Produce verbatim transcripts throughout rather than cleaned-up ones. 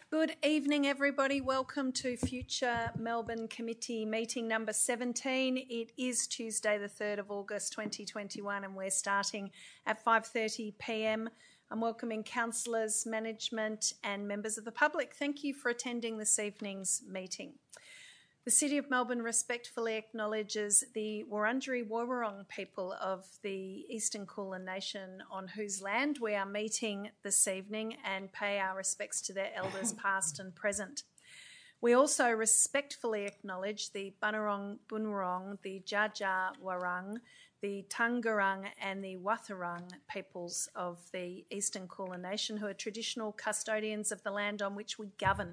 Good evening, everybody. Welcome to Future Melbourne Committee meeting number seventeen. It is Tuesday, the third of August twenty twenty-one, and we're starting at five thirty p m. I'm welcoming councillors, management and members of the public. Thank you for attending this evening's meeting. The City of Melbourne respectfully acknowledges the Wurundjeri Woi-wurrung people of the Eastern Kulin Nation on whose land we are meeting this evening and pay our respects to their elders past and present. We also respectfully acknowledge the Bunurong Bunurong, the Dja Dja Wurrung, the Taungurung and the Wathaurong peoples of the Eastern Kulin Nation who are traditional custodians of the land on which we govern.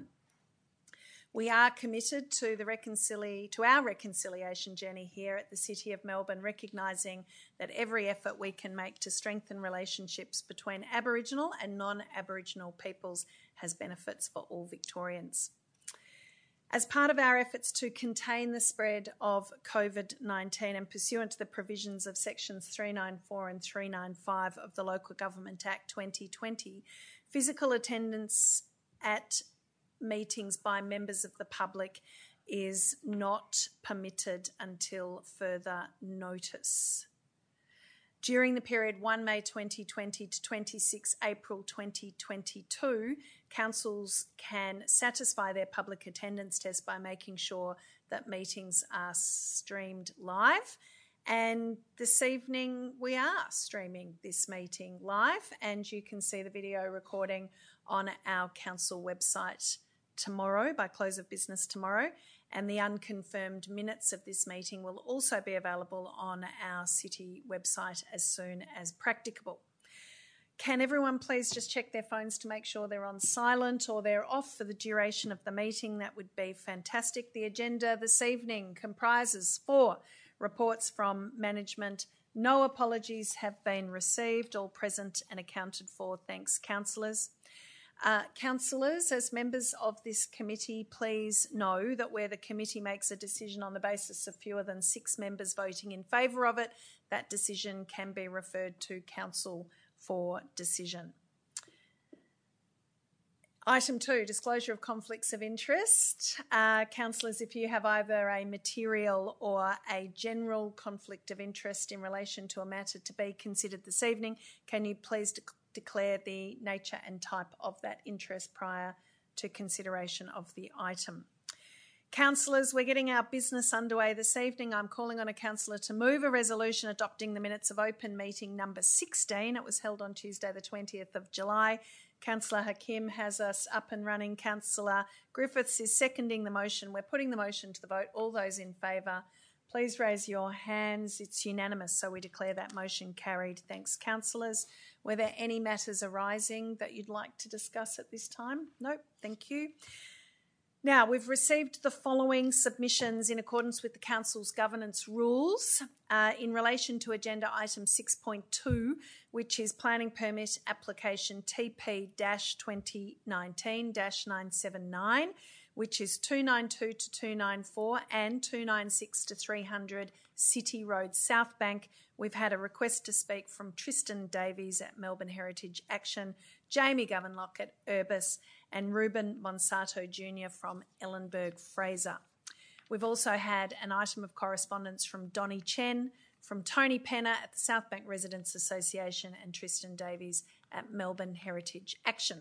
We are committed to the reconcili- to our reconciliation journey here at the City of Melbourne, recognising that every effort we can make to strengthen relationships between Aboriginal and non-Aboriginal peoples has benefits for all Victorians. As part of our efforts to contain the spread of COVID nineteen and pursuant to the provisions of sections three ninety-four and three ninety-five of the Local Government Act twenty twenty, physical attendance at meetings by members of the public is not permitted until further notice. During the period first May twenty twenty to twenty-sixth April twenty twenty-two, councils can satisfy their public attendance test by making sure that meetings are streamed live. And this evening we are streaming this meeting live, and you can see the video recording on our council website tomorrow, by close of business tomorrow, and the unconfirmed minutes of this meeting will also be available on our city website as soon as practicable. Can everyone please just check their phones to make sure they're on silent or they're off for the duration of the meeting? That would be fantastic. The agenda this evening comprises four reports from management. No apologies have been received, all present and accounted for. Thanks, councillors. Uh, councillors, as members of this committee, please know that where the committee makes a decision on the basis of fewer than six members voting in favour of it, that decision can be referred to council for decision. Item two, disclosure of conflicts of interest. Uh, councillors, if you have either a material or a general conflict of interest in relation to a matter to be considered this evening, can you please de- declare the nature and type of that interest prior to consideration of the item. Councillors, we're getting our business underway this evening. I'm calling on a councillor to move a resolution adopting the minutes of open meeting number sixteen. It was held on Tuesday the twentieth of July. Councillor Hakim has us up and running. Councillor Griffiths is seconding the motion. We're putting the motion to the vote. All those in favour, please raise your hands. It's unanimous, so we declare that motion carried. Thanks, councillors. Were there any matters arising that you'd like to discuss at this time? No, thank you. Now, we've received the following submissions in accordance with the Council's governance rules uh, in relation to agenda item six point two, which is planning permit application T P twenty nineteen dash nine seven nine, which is two ninety-two to two ninety-four and two ninety-six to three hundred City Road, South Bank. We've had a request to speak from Tristan Davies at Melbourne Heritage Action, Jamie Govenlock at Urbis, and Ruben Monsato Junior from Ellenberg Fraser. We've also had an item of correspondence from Donnie Chen, from Tony Penner at the South Bank Residents Association, and Tristan Davies at Melbourne Heritage Action.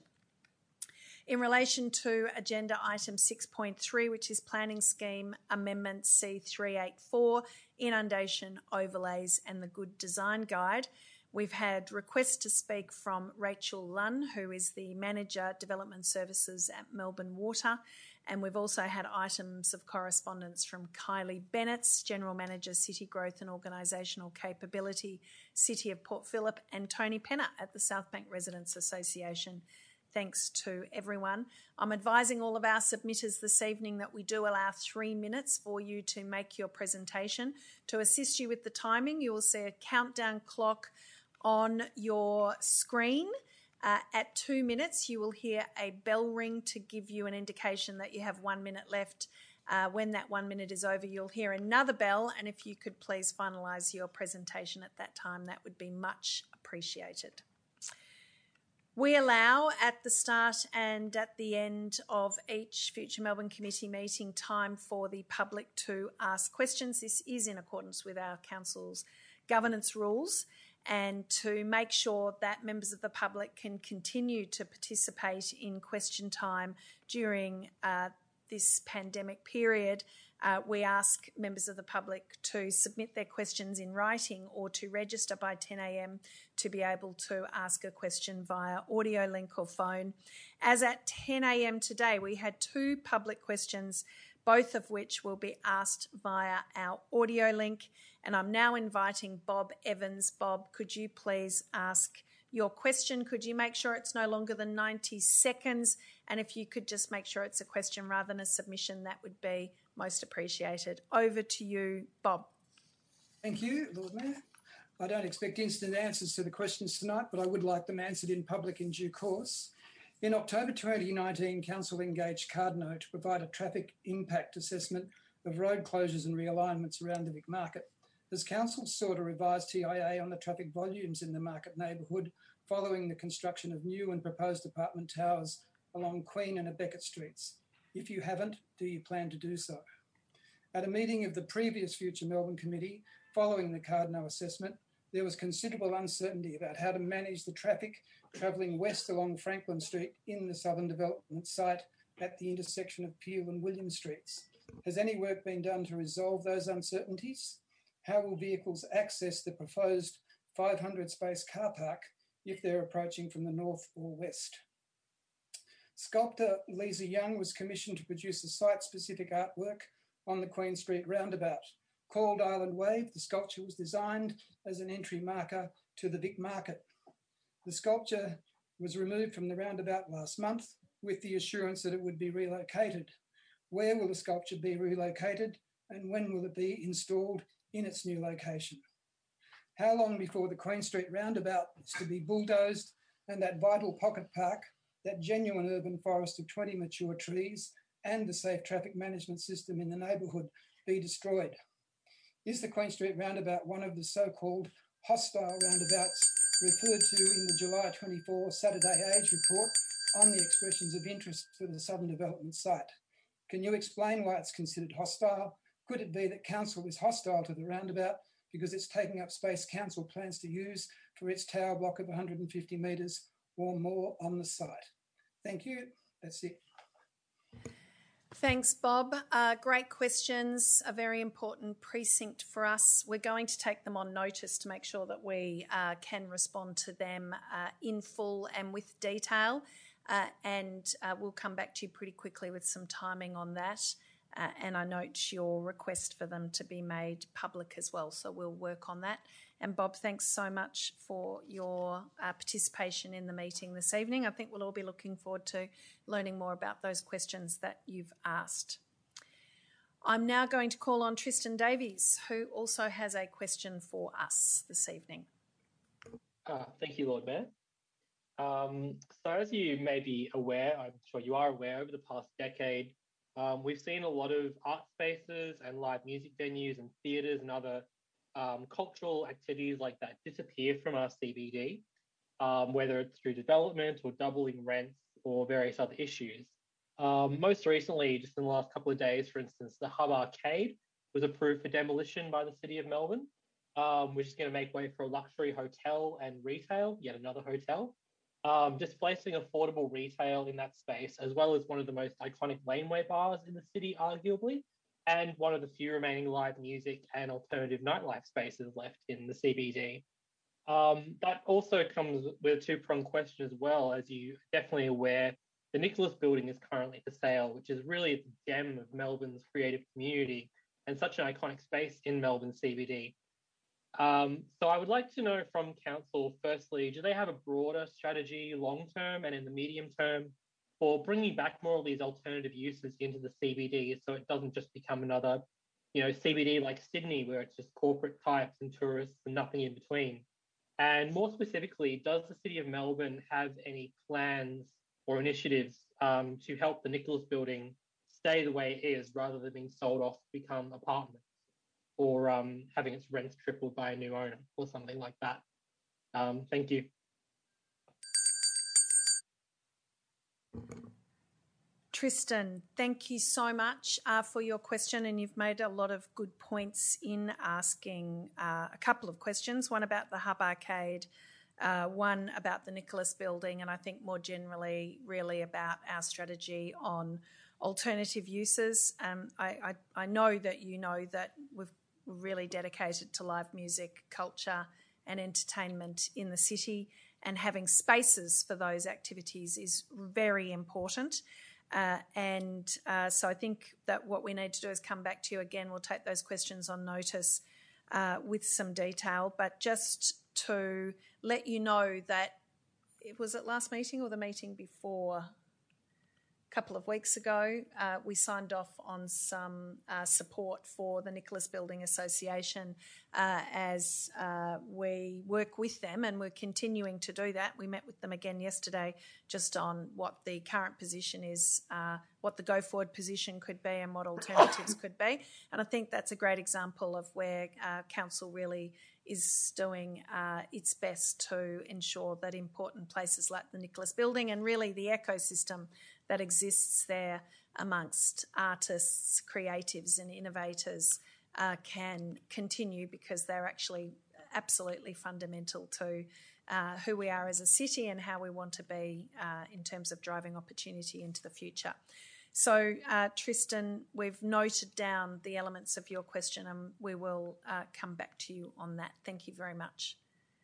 In relation to agenda item six point three, which is Planning Scheme Amendment C three eighty-four, Inundation Overlays and the Good Design Guide, we've had requests to speak from Rachel Lunn, who is the Manager Development Services at Melbourne Water, and we've also had items of correspondence from Kylie Bennett, General Manager City Growth and Organisational Capability, City of Port Phillip, and Tony Penner at the South Bank Residents Association. Thanks to everyone. I'm advising all of our submitters this evening that we do allow three minutes for you to make your presentation. To assist you with the timing, you will see a countdown clock on your screen. Uh, at two minutes, you will hear a bell ring to give you an indication that you have one minute left. Uh, when that one minute is over, you'll hear another bell, and if you could please finalise your presentation at that time, that would be much appreciated. We allow at the start and at the end of each Future Melbourne Committee meeting time for the public to ask questions. This is in accordance with our Council's governance rules, and to make sure that members of the public can continue to participate in question time during uh, this pandemic period. Uh, we ask members of the public to submit their questions in writing or to register by ten a m to be able to ask a question via audio link or phone. As at ten a m today, we had two public questions, both of which will be asked via our audio link. And I'm now inviting Bob Evans. Bob, could you please ask your question? Could you make sure it's no longer than ninety seconds? And if you could just make sure it's a question rather than a submission, that would be most appreciated. Over to you, Bob. Thank you, Lord Mayor. I don't expect instant answers to the questions tonight, but I would like them answered in public in due course. In October twenty nineteen, Council engaged Cardno to provide a traffic impact assessment of road closures and realignments around the Vic Market. As Council sought a revised T I A on the traffic volumes in the Market neighbourhood following the construction of new and proposed apartment towers along Queen and Beckett Streets. If you haven't, do you plan to do so? At a meeting of the previous Future Melbourne Committee following the Cardno assessment, there was considerable uncertainty about how to manage the traffic travelling west along Franklin Street in the southern development site at the intersection of Peel and William Streets. Has any work been done to resolve those uncertainties? How will vehicles access the proposed five hundred space car park if they're approaching from the north or west? Sculptor Lisa Young was commissioned to produce a site-specific artwork on the Queen Street roundabout. Called Island Wave, the sculpture was designed as an entry marker to the Vic Market. The sculpture was removed from the roundabout last month with the assurance that it would be relocated. Where will the sculpture be relocated, and when will it be installed in its new location? How long before the Queen Street roundabout is to be bulldozed and that vital pocket park, that genuine urban forest of twenty mature trees and the safe traffic management system in the neighbourhood be destroyed? Is the Queen Street roundabout one of the so-called hostile roundabouts referred to in the July twenty-fourth Saturday Age report on the expressions of interest for the southern development site? Can you explain why it's considered hostile? Could it be that Council is hostile to the roundabout because it's taking up space Council plans to use for its tower block of one hundred fifty metres or more on the site? Thank you. That's it. Thanks, Bob. Uh, great questions, a very important precinct for us. We're going to take them on notice to make sure that we uh, can respond to them uh, in full and with detail. Uh, and uh, we'll come back to you pretty quickly with some timing on that. Uh, and I note your request for them to be made public as well, so we'll work on that. And Bob, thanks so much for your uh, participation in the meeting this evening. I think we'll all be looking forward to learning more about those questions that you've asked. I'm now going to call on Tristan Davies, who also has a question for us this evening. Uh, thank you, Lord Mayor. Um, so as you may be aware, I'm sure you are aware, over the past decade, um, we've seen a lot of art spaces and live music venues and theatres and other um, cultural activities like that disappear from our C B D, um, whether it's through development or doubling rents or various other issues. Um, most recently, just in the last couple of days, for instance, the Hub Arcade was approved for demolition by the City of Melbourne, um, which is going to make way for a luxury hotel and retail, yet another hotel. Um, displacing affordable retail in that space, as well as one of the most iconic laneway bars in the city, arguably, and one of the few remaining live music and alternative nightlife spaces left in the C B D. Um, that also comes with a two-pronged question as well. As you're definitely aware, the Nicholas Building is currently for sale, which is really the gem of Melbourne's creative community and such an iconic space in Melbourne C B D. Um, so I would like to know from Council, firstly, do they have a broader strategy long-term and in the medium term for bringing back more of these alternative uses into the C B D so it doesn't just become another, you know, C B D like Sydney where it's just corporate types and tourists and nothing in between? And more specifically, does the City of Melbourne have any plans or initiatives um, to help the Nicholas Building stay the way it is rather than being sold off to become apartments, or um, having its rents tripled by a new owner or something like that? Um, thank you. Tristan, thank you so much uh, for your question, and you've made a lot of good points in asking uh, a couple of questions, one about the Hub Arcade, uh, one about the Nicholas Building, and I think more generally really about our strategy on alternative uses. Um, I, I, I know that you know that we've, we're really dedicated to live music, culture and entertainment in the city, and having spaces for those activities is very important. Uh, and uh, so I think that what we need to do is come back to you again. We'll take those questions on notice uh, with some detail, but just to let you know that it was at last meeting or the meeting before, a couple of weeks ago, uh, we signed off on some uh, support for the Nicholas Building Association uh, as uh, we work with them, and we're continuing to do that. We met with them again yesterday just on what the current position is, uh, what the go-forward position could be and what alternatives could be. And I think that's a great example of where uh, Council really is doing uh, its best to ensure that important places like the Nicholas Building and really the ecosystem that exists there amongst artists, creatives and innovators uh, can continue, because they're actually absolutely fundamental to uh, who we are as a city and how we want to be uh, in terms of driving opportunity into the future. So, uh, Tristan, we've noted down the elements of your question and we will uh, come back to you on that. Thank you very much.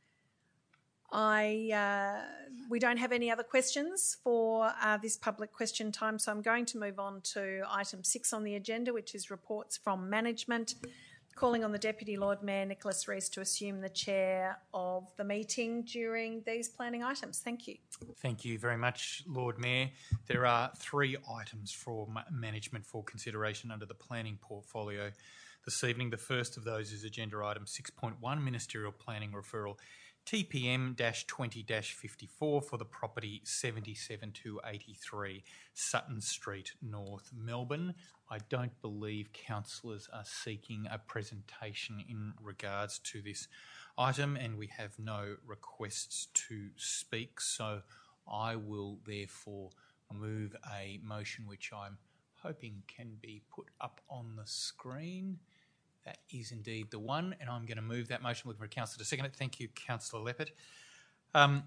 I uh, we don't have any other questions for uh, this public question time, so I'm going to move on to item six on the agenda, which is reports from management. Calling on the Deputy Lord Mayor Nicholas Rees to assume the chair of the meeting during these planning items. Thank you. Thank you very much, Lord Mayor. There are three items for ma- management for consideration under the planning portfolio this evening. The first of those is agenda item six point one, Ministerial Planning Referral T P M twenty fifty-four for the property seventy-seven to eighty-three Sutton Street, North Melbourne. I don't believe councillors are seeking a presentation in regards to this item, and we have no requests to speak, so I will therefore move a motion which I'm hoping can be put up on the screen. That is indeed the one, and I'm going to move that motion. Looking for a councillor to second it. Thank you, Councillor Leppert. Um,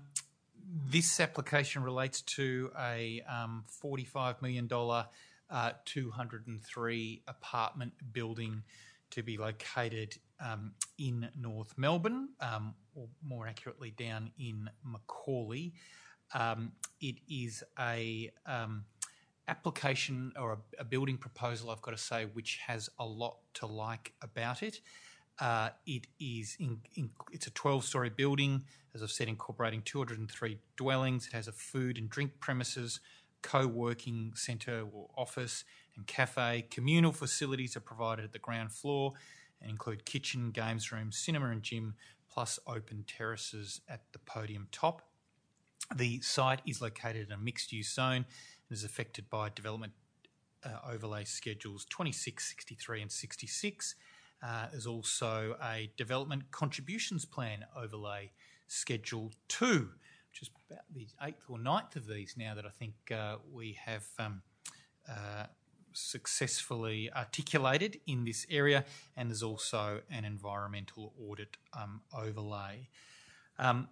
this application relates to a um, forty-five million dollars uh, two hundred three apartment building to be located um, in North Melbourne, um, or more accurately down in Macaulay. Um, it is a... Um, application or a, a building proposal, I've got to say, which has a lot to like about it. Uh, it is in, in, it's a twelve-storey building, as I've said, incorporating two hundred three dwellings. It has a food and drink premises, co-working centre or office and cafe. Communal facilities are provided at the ground floor and include kitchen, games room, cinema and gym, plus open terraces at the podium top. The site is located in a mixed-use zone and is affected by development uh, overlay schedules twenty-six, sixty-three and sixty-six. Uh, there's also a development contributions plan overlay schedule two, which is about the eighth or ninth of these now that I think uh, we have um, uh, successfully articulated in this area, and there's also an environmental audit um, overlay. Um,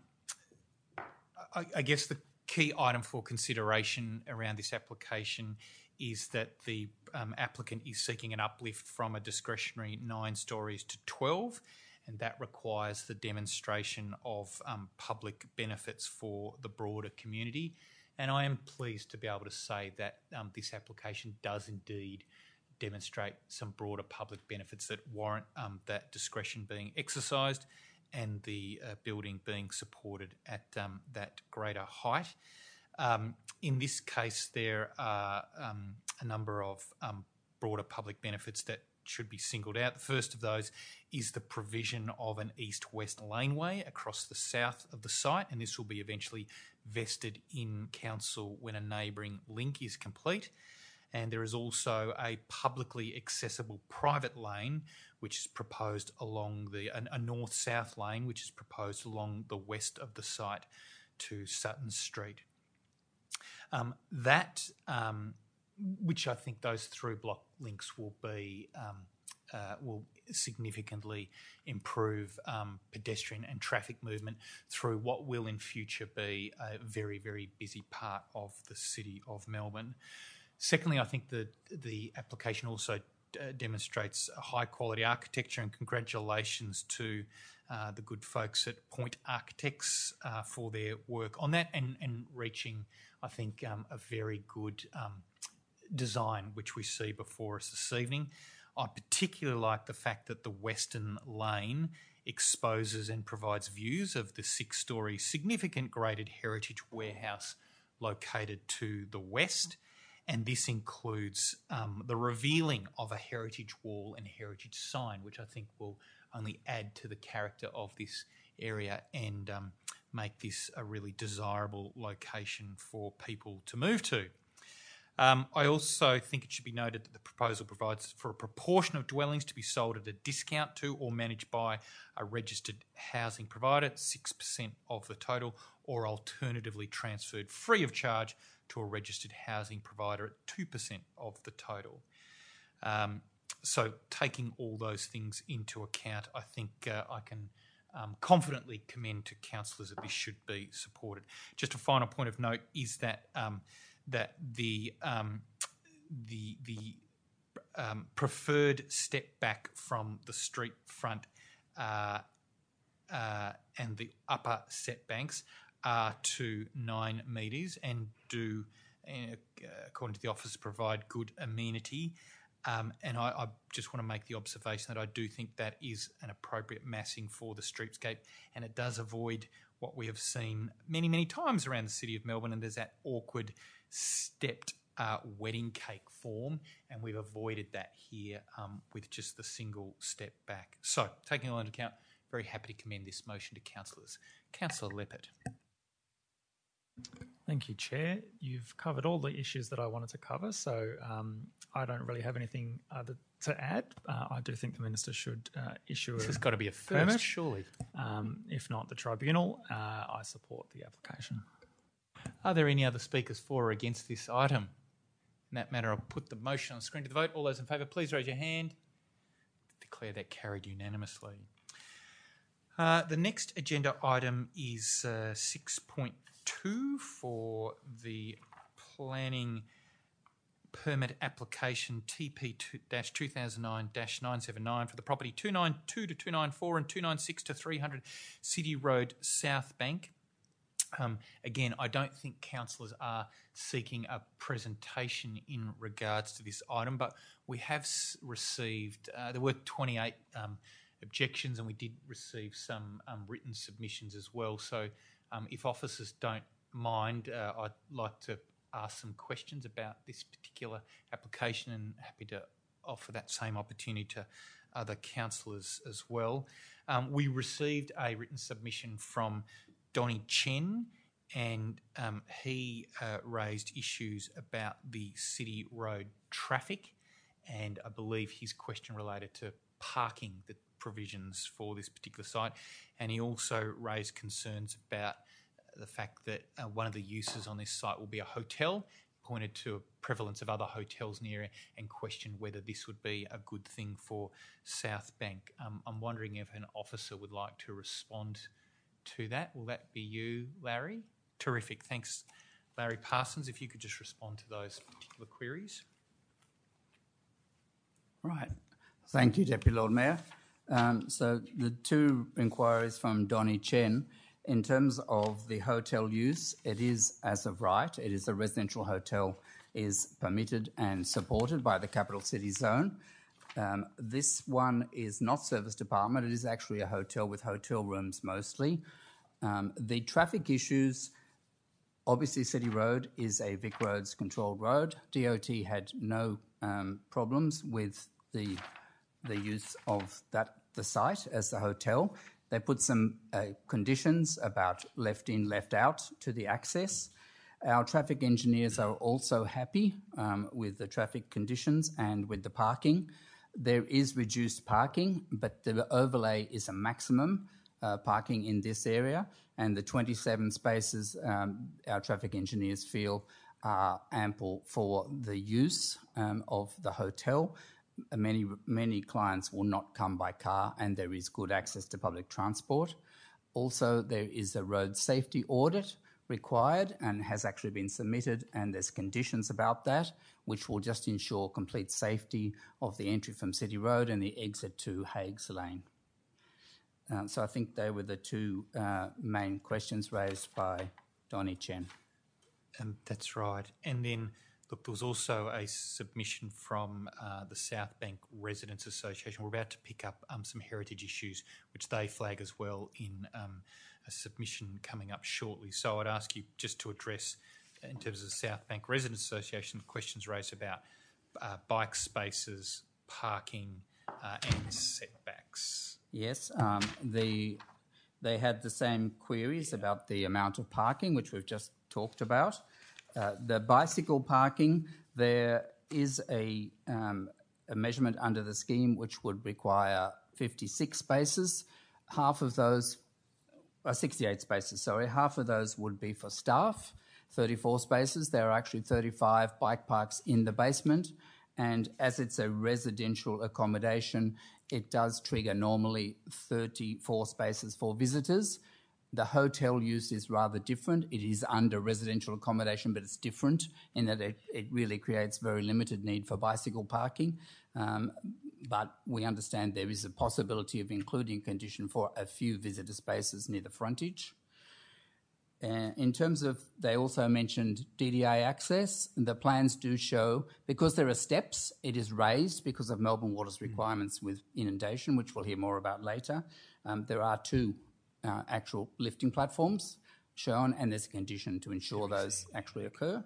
I, I guess the key item for consideration around this application is that the um, applicant is seeking an uplift from a discretionary nine storeys to twelve, and that requires the demonstration of um, public benefits for the broader community. And I am pleased to be able to say that um, this application does indeed demonstrate some broader public benefits that warrant um, that discretion being exercised and the uh, building being supported at um, that greater height. Um, in this case, there are um, a number of um, broader public benefits that should be singled out. The first of those is the provision of an east-west laneway across the south of the site, and this will be eventually vested in council when a neighbouring link is complete. And there is also a publicly accessible private lane which is proposed along the, a, a north-south lane which is proposed along the west of the site to Sutton Street. Um, that um, which I think those through block links will be um, uh, will significantly improve um, pedestrian and traffic movement through what will in future be a very, very busy part of the city of Melbourne. Secondly, I think the the application also uh, demonstrates a high quality architecture, and congratulations to uh, the good folks at Point Architects uh, for their work on that and, and reaching, I think, um, a very good um, design which we see before us this evening. I particularly like the fact that the western lane exposes and provides views of the six-storey significant graded heritage warehouse located to the west, and this includes um, the revealing of a heritage wall and heritage sign, which I think will only add to the character of this area and um, make this a really desirable location for people to move to. Um, I also think it should be noted that the proposal provides for a proportion of dwellings to be sold at a discount to or managed by a registered housing provider, six percent of the total, or alternatively transferred free of charge to a registered housing provider at two percent of the total. Um, so taking all those things into account, I think uh, I can um, confidently commend to councillors that this should be supported. Just a final point of note is that um, that the um, the the um, preferred step back from the street front uh, uh, and the upper setbacks are to nine metres and do, uh, according to the office, provide good amenity. Um, and I, I just want to make the observation that I do think that is an appropriate massing for the streetscape, and it does avoid what we have seen many, many times around the city of Melbourne, and there's that awkward stepped uh, wedding cake form, and we've avoided that here um, with just the single step back. So, taking all into account, very happy to commend this motion to councillors. Councillor Leppert. Thank you, Chair. You've covered all the issues that I wanted to cover, so um, I don't really have anything other to add. Uh, I do think the Minister should uh, issue this a has got to be a first, permit. surely. Um, if not the tribunal, uh, I support the application. Are there any other speakers for or against this item? In that matter, I'll put the motion on the screen to the vote. All those in favour, please raise your hand. Declare that carried unanimously. Uh, the next agenda item is uh, six point two for the planning permit application T P two thousand nine dash nine seven nine for the property two ninety-two to two ninety-four and two ninety-six to three hundred City Road, South Bank. Um, again, I don't think councillors are seeking a presentation in regards to this item, but we have s- received, uh, there were twenty-eight um, objections, and we did receive some um, written submissions as well. So um, if officers don't mind, uh, I'd like to ask some questions about this particular application, and happy to offer that same opportunity to other councillors as well. Um, we received a written submission from Donnie Chen, and um, he uh, raised issues about the City Road traffic, and I believe his question related to parking, the provisions for this particular site, and he also raised concerns about the fact that uh, one of the uses on this site will be a hotel, pointed to a prevalence of other hotels in the area, and questioned whether this would be a good thing for South Bank. Um, I'm wondering if an officer would like to respond to that. Will that be you, Larry? Terrific. Thanks, Larry Parsons. If you could just respond to those particular queries. Right. Thank you, Deputy Lord Mayor. Um, so the two inquiries from Donnie Chen, in terms of the hotel use, it is as of right. It is a residential hotel, is permitted and supported by the Capital City Zone. Um, this one is not service department. It is actually a hotel with hotel rooms mostly. Um, the traffic issues, obviously City Road is a Vic Roads controlled road. D O T had no um, problems with the the use of that the site as the hotel. They put some uh, conditions about left in, left out to the access. Our traffic engineers are also happy um, with the traffic conditions and with the parking. There is reduced parking, but the overlay is a maximum uh, parking in this area, and the twenty-seven spaces um, our traffic engineers feel are ample for the use um, of the hotel. Many, many clients will not come by car, and there is good access to public transport. Also, there is a road safety audit required and has actually been submitted, and there's conditions about that, which will just ensure complete safety of the entry from City Road and the exit to Hagues Lane. Uh, so I think they were the two uh, main questions raised by Donnie Chen. Um, that's right. And then, look, there was also a submission from uh, the South Bank Residents Association. We're about to pick up um, some heritage issues, which they flag as well in um, a submission coming up shortly. So I'd ask you just to address, in terms of the South Bank Residents Association, questions raised about uh, bike spaces, parking uh, and setbacks. Yes, um, the they had the same queries about the amount of parking, which we've just talked about. Uh, the bicycle parking, there is a, um, a measurement under the scheme which would require fifty-six spaces. Half of those, uh, sixty-eight spaces, sorry, half of those would be for staff, thirty-four spaces. There are actually thirty-five bike parks in the basement, and as it's a residential accommodation, it does trigger normally thirty-four spaces for visitors. The hotel use is rather different. It is under residential accommodation, but it's different in that it, it really creates very limited need for bicycle parking. Um, but we understand there is a possibility of including a condition for a few visitor spaces near the frontage. Uh, in terms of, they also mentioned D D A access. The plans do show, because there are steps, it is raised because of Melbourne Water's requirements with inundation, which we'll hear more about later. Um, there are two uh, actual lifting platforms shown, and there's a condition to ensure those actually occur.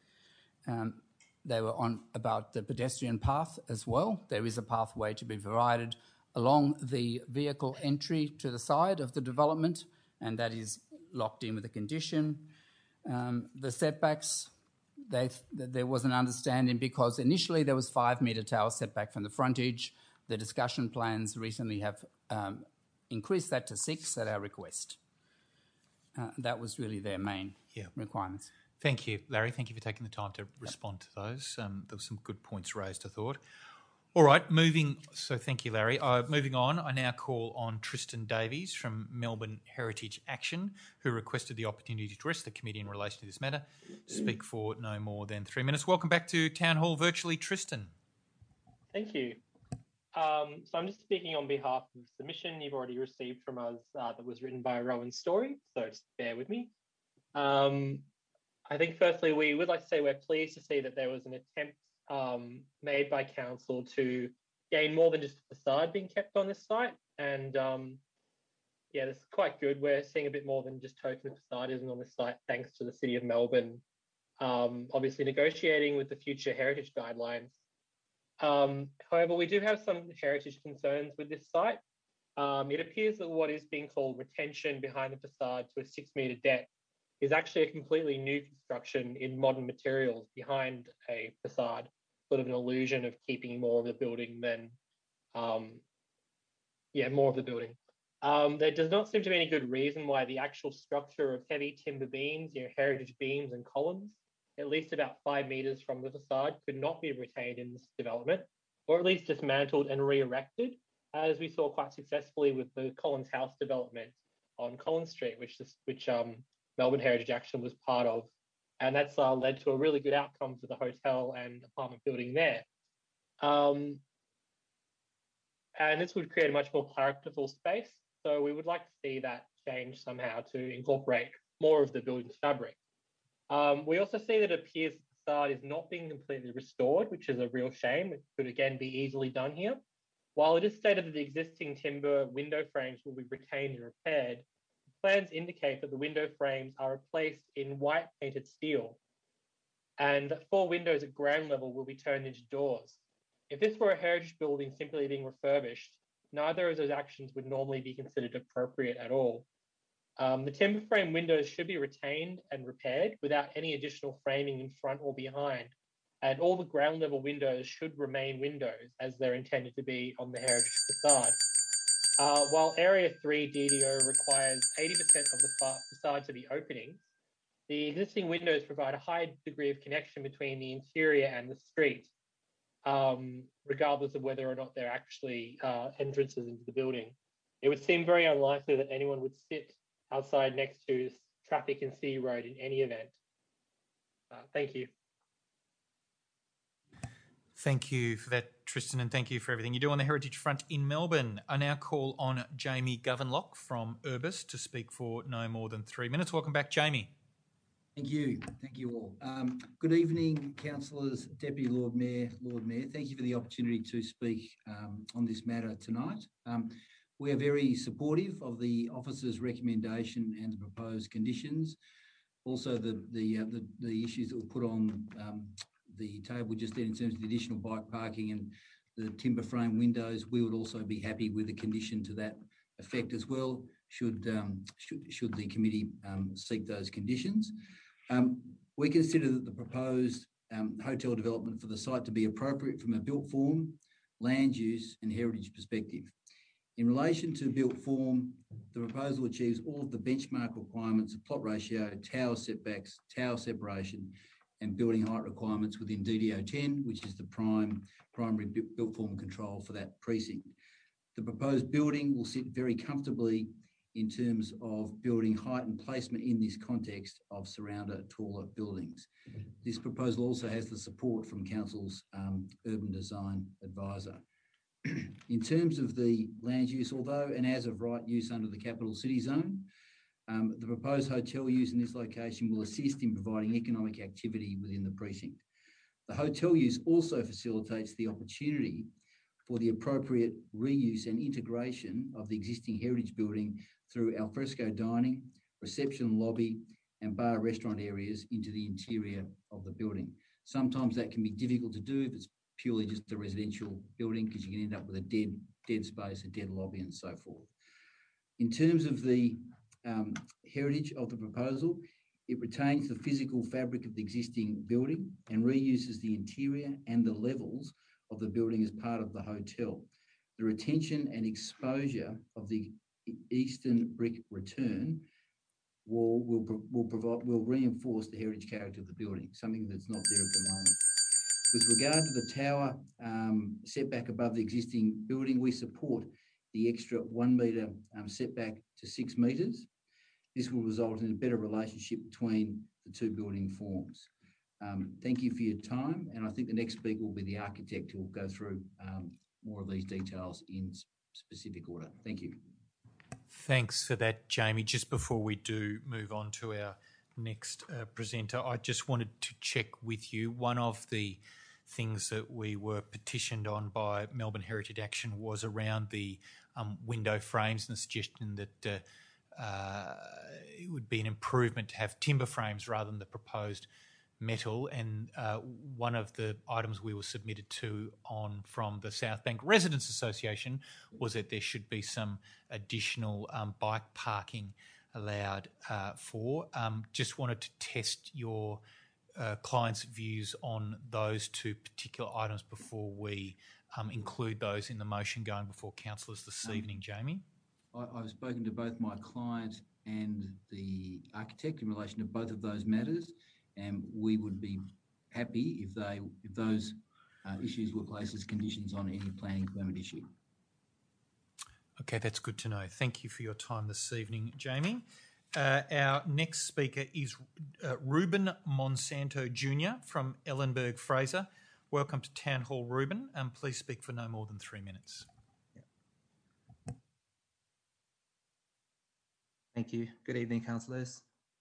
Um, they were on about the pedestrian path as well. There is a pathway to be provided along the vehicle entry to the side of the development, and that is locked in with a condition. Um, the setbacks, they, there was an understanding because initially there was five metre tower setback from the frontage. The discussion plans recently have um, increased that to six at our request. Uh, that was really their main yeah. requirements. Thank you, Larry. Thank you for taking the time to respond to those. Um, there were some good points raised, I thought. All right, moving. So thank you, Larry. Uh, moving on, I now call on Tristan Davies from Melbourne Heritage Action, who requested the opportunity to address the committee in relation to this matter. Speak for no more than three minutes. Welcome back to Town Hall virtually, Tristan. Thank you. Um, so I'm just speaking on behalf of the submission you've already received from us uh, that was written by Rowan Story, so just bear with me. Um, I think firstly, we would like to say we're pleased to see that there was an attempt um, made by council to gain more than just a facade being kept on this site. And um, yeah, this is quite good. We're seeing a bit more than just token facadism on this site, thanks to the City of Melbourne, um, obviously negotiating with the future heritage guidelines. Um, however, we do have some heritage concerns with this site. Um, it appears that what is being called retention behind the facade to a six metre depth is actually a completely new construction in modern materials behind a facade, sort of an illusion of keeping more of the building than, um, yeah, more of the building. Um, there does not seem to be any good reason why the actual structure of heavy timber beams, you know, heritage beams and columns, at least about five metres from the facade, could not be retained in this development, or at least dismantled and re-erected, as we saw quite successfully with the Collins House development on Collins Street, which, is, which um, Melbourne Heritage Action was part of. And that's uh, led to a really good outcome for the hotel and apartment building there. Um, and this would create a much more characterful space. So we would like to see that change somehow to incorporate more of the building's fabric. Um, we also see that it appears the facade is not being completely restored, which is a real shame. It could again be easily done here. While it is stated that the existing timber window frames will be retained and repaired, plans indicate that the window frames are replaced in white painted steel, and that four windows at ground level will be turned into doors. If this were a heritage building simply being refurbished, neither of those actions would normally be considered appropriate at all. Um, the timber frame windows should be retained and repaired without any additional framing in front or behind, and all the ground level windows should remain windows as they're intended to be on the heritage facade. Uh, while Area three D D O requires eighty percent of the fa facade to be openings, The existing windows provide a high degree of connection between the interior and the street, um, regardless of whether or not they're actually uh, entrances into the building. It would seem very unlikely that anyone would sit outside next to traffic and City Road in any event. Uh, thank you. Thank you for that, Tristan, and thank you for everything you do on the Heritage Front in Melbourne. I now call on Jamie Govenlock from Urbis to speak for no more than three minutes. Welcome back, Jamie. Thank you. Thank you all. Um, good evening, councillors, Deputy Lord Mayor, Lord Mayor. Thank you for the opportunity to speak um, on this matter tonight. Um, we are very supportive of the officer's recommendation and the proposed conditions. Also, the the uh, the, the issues that were put on um, the table just then in terms of the additional bike parking and the timber frame windows, we would also be happy with a condition to that effect as well, should um, should, should the committee um, seek those conditions. Um, we consider that the proposed um, hotel development for the site to be appropriate from a built form, land use and heritage perspective. In relation to built form, the proposal achieves all of the benchmark requirements of plot ratio, tower setbacks, tower separation and building height requirements within D D O ten, which is the prime primary built form control for that precinct. The proposed building will sit very comfortably in terms of building height and placement in this context of surrounder taller buildings. This proposal also has the support from Council's um, urban design advisor. In terms of the land use, although an as of right use under the capital city zone, um, the proposed hotel use in this location will assist in providing economic activity within the precinct. The hotel use also facilitates the opportunity for the appropriate reuse and integration of the existing heritage building through alfresco dining, reception lobby and bar restaurant areas into the interior of the building. Sometimes that can be difficult to do if it's purely just a residential building, because you can end up with a dead, dead space, a dead lobby and so forth. In terms of the um, heritage of the proposal, it retains the physical fabric of the existing building and reuses the interior and the levels of the building as part of the hotel. The retention and exposure of the eastern brick return will, will, will, provide, will reinforce the heritage character of the building, something that's not there at the moment. With regard to the tower um, setback above the existing building, we support the extra one metre um, setback to six metres. This will result in a better relationship between the two building forms. Um, thank you for your time, and I think the next speaker will be the architect who will go through um, more of these details in specific order. Thank you. Thanks for that, Jamie. Just before we do move on to our next uh, presenter, I just wanted to check with you. One of the things that we were petitioned on by Melbourne Heritage Action was around the um, window frames and the suggestion that uh, uh, it would be an improvement to have timber frames rather than the proposed metal. And uh, one of the items we were submitted to on from the South Bank Residents Association was that there should be some additional um, bike parking allowed uh, for. Um, just wanted to test your uh, clients' views on those two particular items before we um, include those in the motion going before councillors this um, evening, Jamie. I, I've spoken to both my client and the architect in relation to both of those matters, and we would be happy if they if those uh, issues were placed as conditions on any planning permit issue. Okay, that's good to know. Thank you for your time this evening, Jamie. Uh, our next speaker is uh, Ruben Monsanto Junior from Ellenberg Fraser. Welcome to Town Hall, Ruben. Um, please speak for no more than three minutes. Thank you. Good evening, councillors.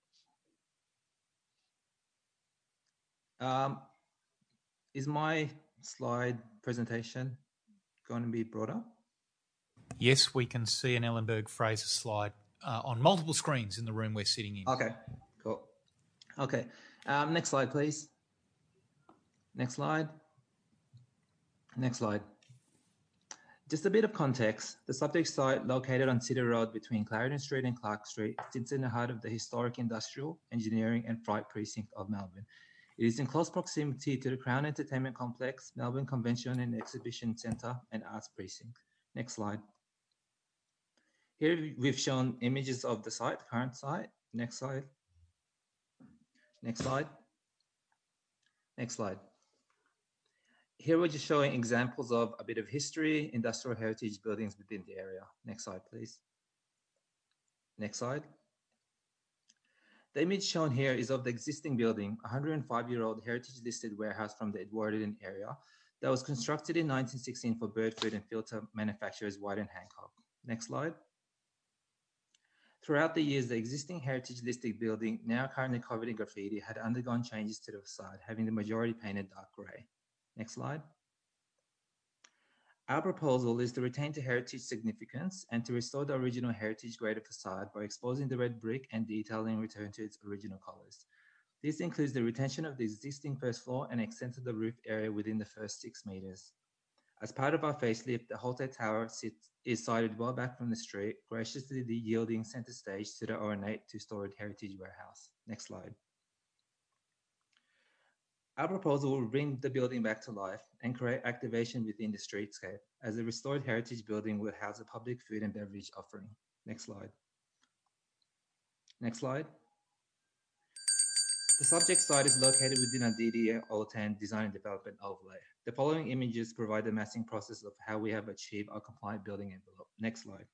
Um, is my slide presentation going to be brought up? Yes, we can see an Ellenberg Fraser slide uh, on multiple screens in the room we're sitting in. Okay, cool. Okay, um, next slide, please. Next slide. Next slide. Just a bit of context. The subject site, located on City Road between Clarendon Street and Clark Street, sits in the heart of the historic industrial, engineering and freight precinct of Melbourne. It is in close proximity to the Crown Entertainment Complex, Melbourne Convention and Exhibition Centre and Arts Precinct. Next slide. Here we've shown images of the site, current site. Next slide. Next slide. Next slide. Here we're just showing examples of a bit of history, industrial heritage buildings within the area. Next slide, please. Next slide. The image shown here is of the existing building, a one hundred five year old heritage listed warehouse from the Edwardian area that was constructed in nineteen sixteen for bird food and filter manufacturers White and Hancock. Next slide. Throughout the years, the existing heritage listed building, now currently covered in graffiti, had undergone changes to the facade, having the majority painted dark grey. Next slide. Our proposal is to retain the heritage significance and to restore the original heritage graded facade by exposing the red brick and detailing return to its original colours. This includes the retention of the existing first floor and extent of the roof area within the first six metres. As part of our facelift, the Holte Tower sits, is sited well back from the street, graciously yielding centre stage to the ornate two-storied heritage warehouse. Next slide. Our proposal will bring the building back to life and create activation within the streetscape, as the restored heritage building will house a public food and beverage offering. Next slide. Next slide. The subject site is located within a D D A O ten design and development overlay. The following images provide the massing process of how we have achieved our compliant building envelope. Next slide.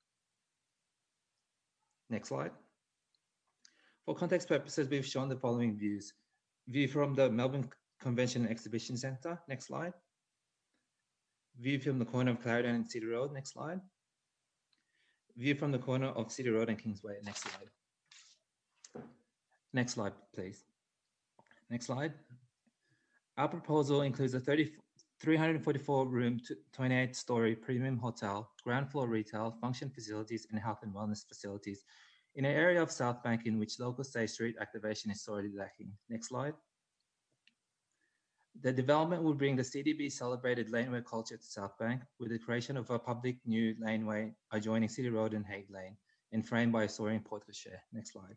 Next slide. For context purposes, we've shown the following views. View from the Melbourne Convention and Exhibition Centre. Next slide. View from the corner of Clarendon and City Road. Next slide. View from the corner of City Road and Kingsway. Next slide. Next slide, please. Next slide. Our proposal includes a three hundred forty-four room, twenty-eight story premium hotel, ground floor retail, function facilities, and health and wellness facilities in an area of South Bank in which local state street activation is sorely lacking. Next slide. The development will bring the C D B celebrated laneway culture to South Bank with the creation of a public new laneway adjoining City Road and Hague Lane and framed by a soaring porte-cochere. Next slide.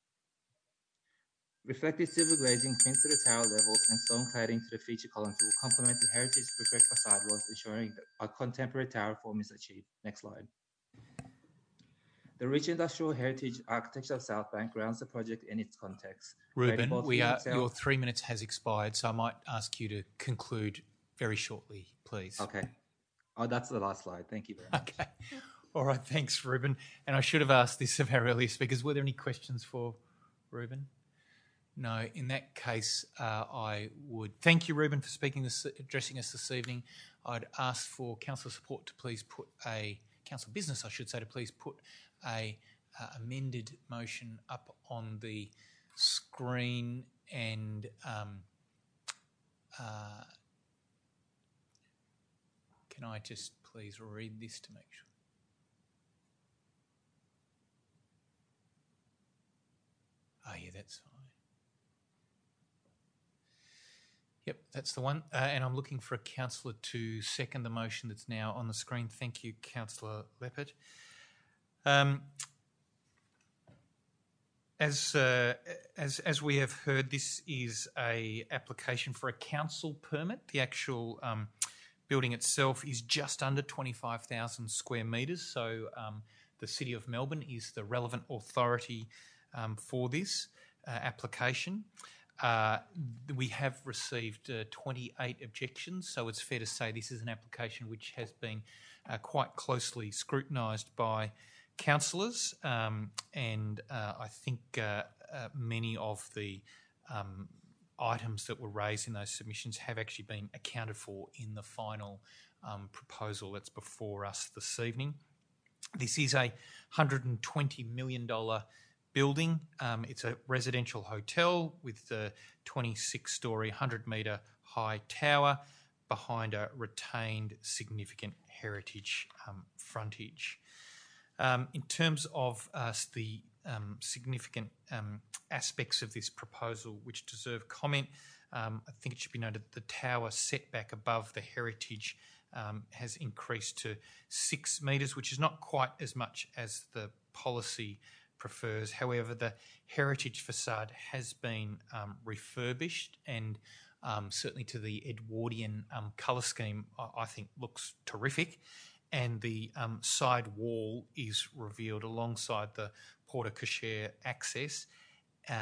Reflective silver glazing prints to the tower levels and stone cladding to the feature columns will complement the heritage brickwork facade walls, ensuring that a contemporary tower form is achieved. Next slide. The rich industrial heritage architecture of South Bank grounds the project in its context. Ruben, we are, your three minutes has expired, so I might ask you to conclude very shortly, please. Okay. Oh, that's the last slide. Thank you very much. Okay. All right. Thanks, Ruben. And I should have asked this of our earlier speakers. Were there any questions for Ruben? No. In that case, uh, I would thank you, Ruben, for speaking, this, addressing us this evening. I'd ask for council support to please put a council business, I should say, to please put a uh, amended motion up on the screen, and um, uh, can I just please read this to make sure? Oh, yeah, that's fine. Yep, that's the one. Uh, and I'm looking for a councillor to second the motion that's now on the screen. Thank you, Councillor Leppert. Um, as, uh, as as we have heard, this is a application for a council permit. The actual um, building itself is just under twenty-five thousand square metres, so um, the City of Melbourne is the relevant authority um, for this uh, application. Uh, we have received uh, twenty-eight objections, so it's fair to say this is an application which has been uh, quite closely scrutinised by councillors, um, and uh, I think uh, uh, many of the um, items that were raised in those submissions have actually been accounted for in the final um, proposal that's before us this evening. This is a one hundred twenty million dollars building. Um, it's a residential hotel with a twenty-six story, one hundred metre high tower behind a retained significant heritage um, frontage. Um, in terms of uh, the um, significant um, aspects of this proposal which deserve comment, um, I think it should be noted that the tower setback above the heritage um, has increased to six metres, which is not quite as much as the policy prefers. However, the heritage facade has been um, refurbished, and um, certainly to the Edwardian um, colour scheme, I, I think looks terrific. And the um, side wall is revealed alongside the porte-cochere access. Um,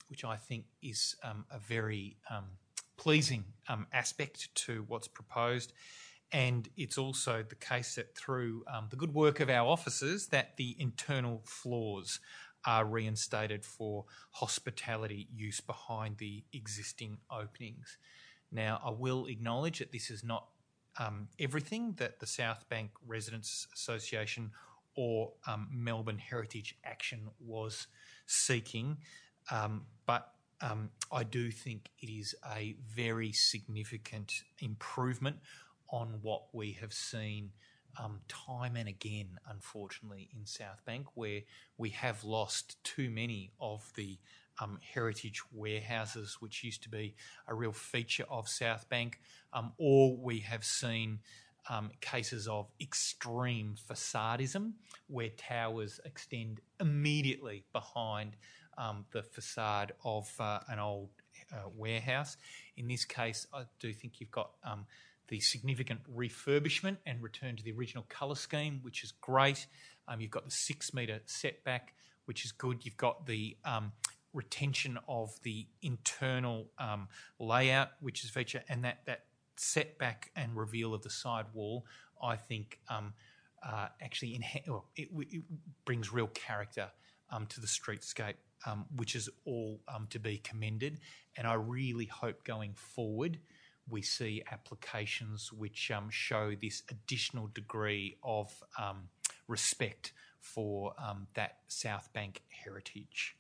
which I think is um, a very um, pleasing um, aspect to what's proposed. And it's also the case that through um, the good work of our officers that the internal floors are reinstated for hospitality use behind the existing openings. Now, I will acknowledge that this is not um, everything that the South Bank Residents Association or um, Melbourne Heritage Action was seeking, um, but um, I do think it is a very significant improvement on what we have seen um, time and again, unfortunately, in South Bank, where we have lost too many of the um, heritage warehouses, which used to be a real feature of South Bank, um, or we have seen um, cases of extreme facadism, where towers extend immediately behind um, the facade of uh, an old uh, warehouse. In this case, I do think you've got um, the significant refurbishment and return to the original colour scheme, which is great. Um, you've got the six metre setback, which is good. You've got the um, retention of the internal um, layout, which is a feature, and that, that setback and reveal of the side wall, I think um, uh, actually enha- well, it, it brings real character um, to the streetscape, um, which is all um, to be commended. And I really hope going forward we see applications which um, show this additional degree of um, respect for um, that South Bank heritage.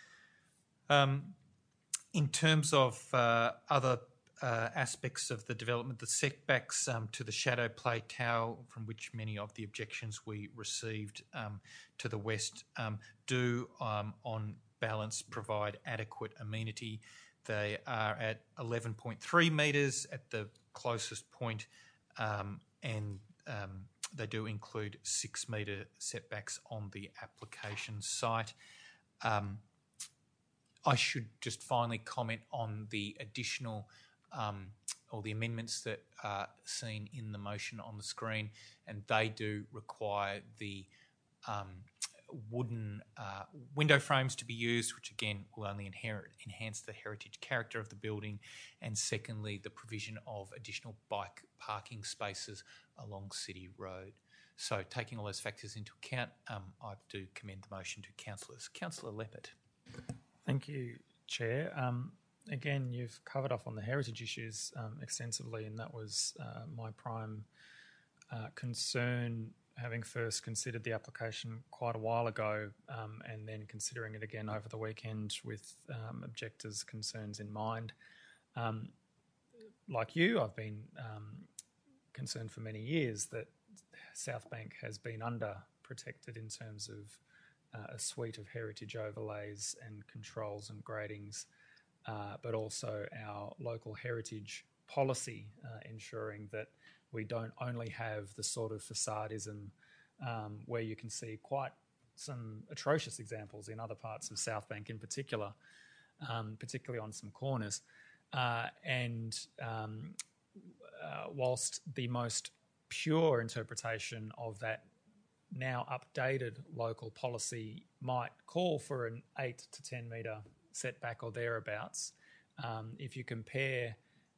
Um, in terms of uh, other uh, aspects of the development, the setbacks um, to the shadow play tower, from which many of the objections we received um, to the west um, do um, on balance provide adequate amenity. They are at eleven point three metres at the closest point, um, and um, they do include six metre setbacks on the application site. Um, I should just finally comment on the additional um, or the amendments that are seen in the motion on the screen, and they do require the um, wooden uh, window frames to be used, which again will only inherit, enhance the heritage character of the building, and secondly the provision of additional bike parking spaces along City Road. So taking all those factors into account, um, I do commend the motion to councillors. Councillor Leppert. Thank you, Chair. Um, again, you've covered off on the heritage issues um, extensively, and that was uh, my prime uh, concern, having first considered the application quite a while ago um, and then considering it again over the weekend with um, objectors' concerns in mind. Um, like you, I've been um, concerned for many years that South Bank has been under protected in terms of uh, a suite of heritage overlays and controls and gradings, uh, but also our local heritage policy uh, ensuring that we don't only have the sort of facadism um, where you can see quite some atrocious examples in other parts of South Bank in particular, um, particularly on some corners. Uh, and um, uh, whilst the most pure interpretation of that now updated local policy might call for an eight to ten metre setback or thereabouts, um, if you compare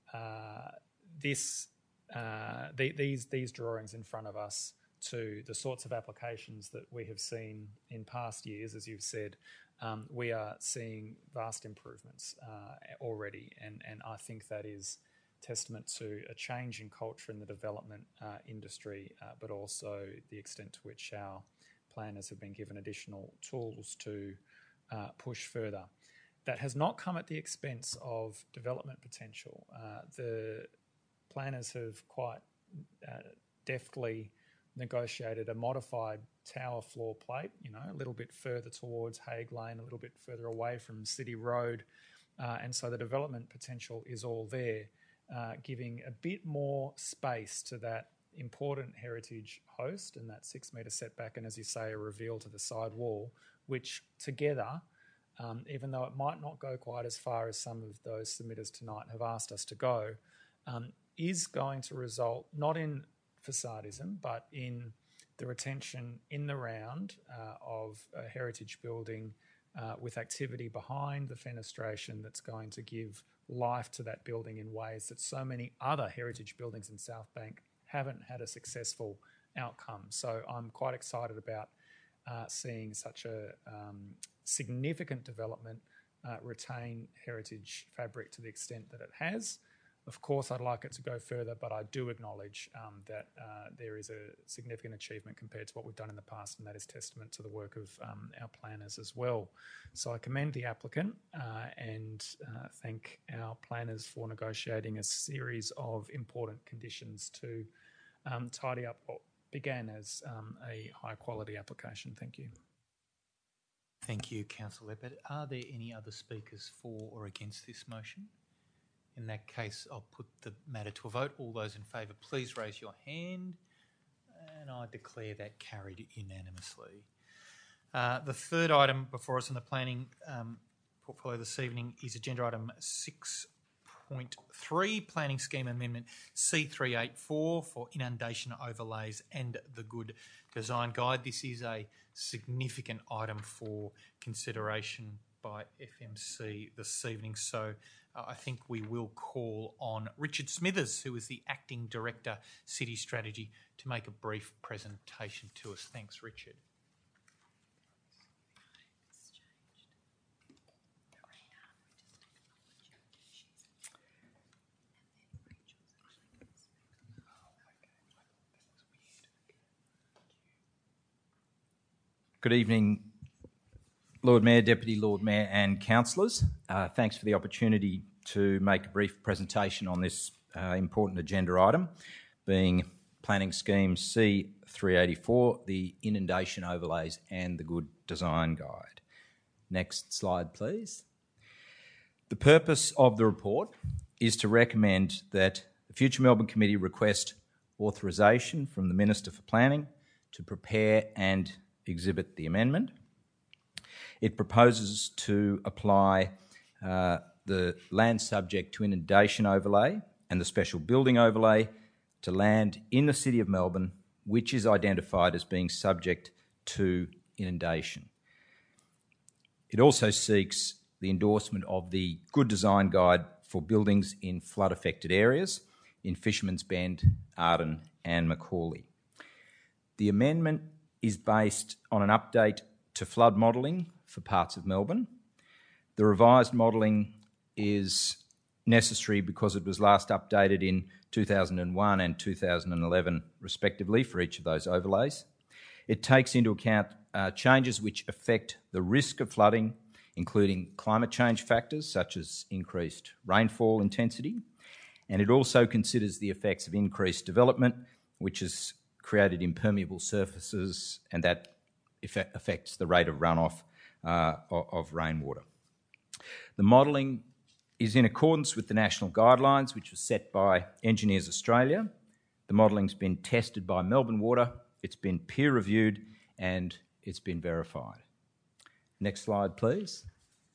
uh, this Uh, the, these these drawings in front of us to the sorts of applications that we have seen in past years, as you've said, um, we are seeing vast improvements uh, already, and, and I think that is testament to a change in culture in the development uh, industry, uh, but also the extent to which our planners have been given additional tools to uh, push further. That has not come at the expense of development potential. Uh, the planners have quite uh, deftly negotiated a modified tower floor plate, you know, a little bit further towards Haig Lane, a little bit further away from City Road. Uh, and so the development potential is all there, uh, giving a bit more space to that important heritage host and that six metre setback, and as you say, a reveal to the side wall, which together, um, even though it might not go quite as far as some of those submitters tonight have asked us to go, um, is going to result not in facadism, but in the retention in the round uh, of a heritage building uh, with activity behind the fenestration that's going to give life to that building in ways that so many other heritage buildings in South Bank haven't had a successful outcome. So I'm quite excited about uh, seeing such a um, significant development uh, retain heritage fabric to the extent that it has. Of course, I'd like it to go further, but I do acknowledge um, that uh, there is a significant achievement compared to what we've done in the past, and that is testament to the work of um, our planners as well. So I commend the applicant uh, and uh, thank our planners for negotiating a series of important conditions to um, tidy up what began as um, a high-quality application. Thank you. Thank you, Councillor Leppard. Are there any other speakers for or against this motion? In that case, I'll put the matter to a vote. All those in favour, please raise your hand. And I declare that carried unanimously. Uh, the third item before us in the planning um, portfolio this evening is agenda item six point three, Planning Scheme Amendment C three eighty-four for inundation overlays and the Good Design Guide. This is a significant item for consideration by F M C this evening, so uh, I think we will call on Richard Smithers, who is the Acting Director, City Strategy, to make a brief presentation to us. Thanks, Richard. Good evening, Lord Mayor, Deputy Lord Mayor and councillors. Uh, thanks for the opportunity to make a brief presentation on this uh, important agenda item, being Planning Scheme C three eighty-four, the Inundation Overlays and the Good Design Guide. Next slide, please. The purpose of the report is to recommend that the Future Melbourne Committee request authorisation from the Minister for Planning to prepare and exhibit the amendment. It proposes to apply uh, the land subject to inundation overlay and the special building overlay to land in the City of Melbourne which is identified as being subject to inundation. It also seeks the endorsement of the Good Design Guide for buildings in flood-affected areas in Fisherman's Bend, Arden and Macaulay. The amendment is based on an update to flood modelling for parts of Melbourne. The revised modelling is necessary because it was last updated in two thousand one and two thousand eleven respectively for each of those overlays. It takes into account uh, changes which affect the risk of flooding, including climate change factors such as increased rainfall intensity, and it also considers the effects of increased development, which has created impermeable surfaces, and that effect affects the rate of runoff uh, of, of rainwater. The modelling is in accordance with the national guidelines, which was set by Engineers Australia. The modelling's been tested by Melbourne Water, it's been peer-reviewed, and it's been verified. Next slide, please.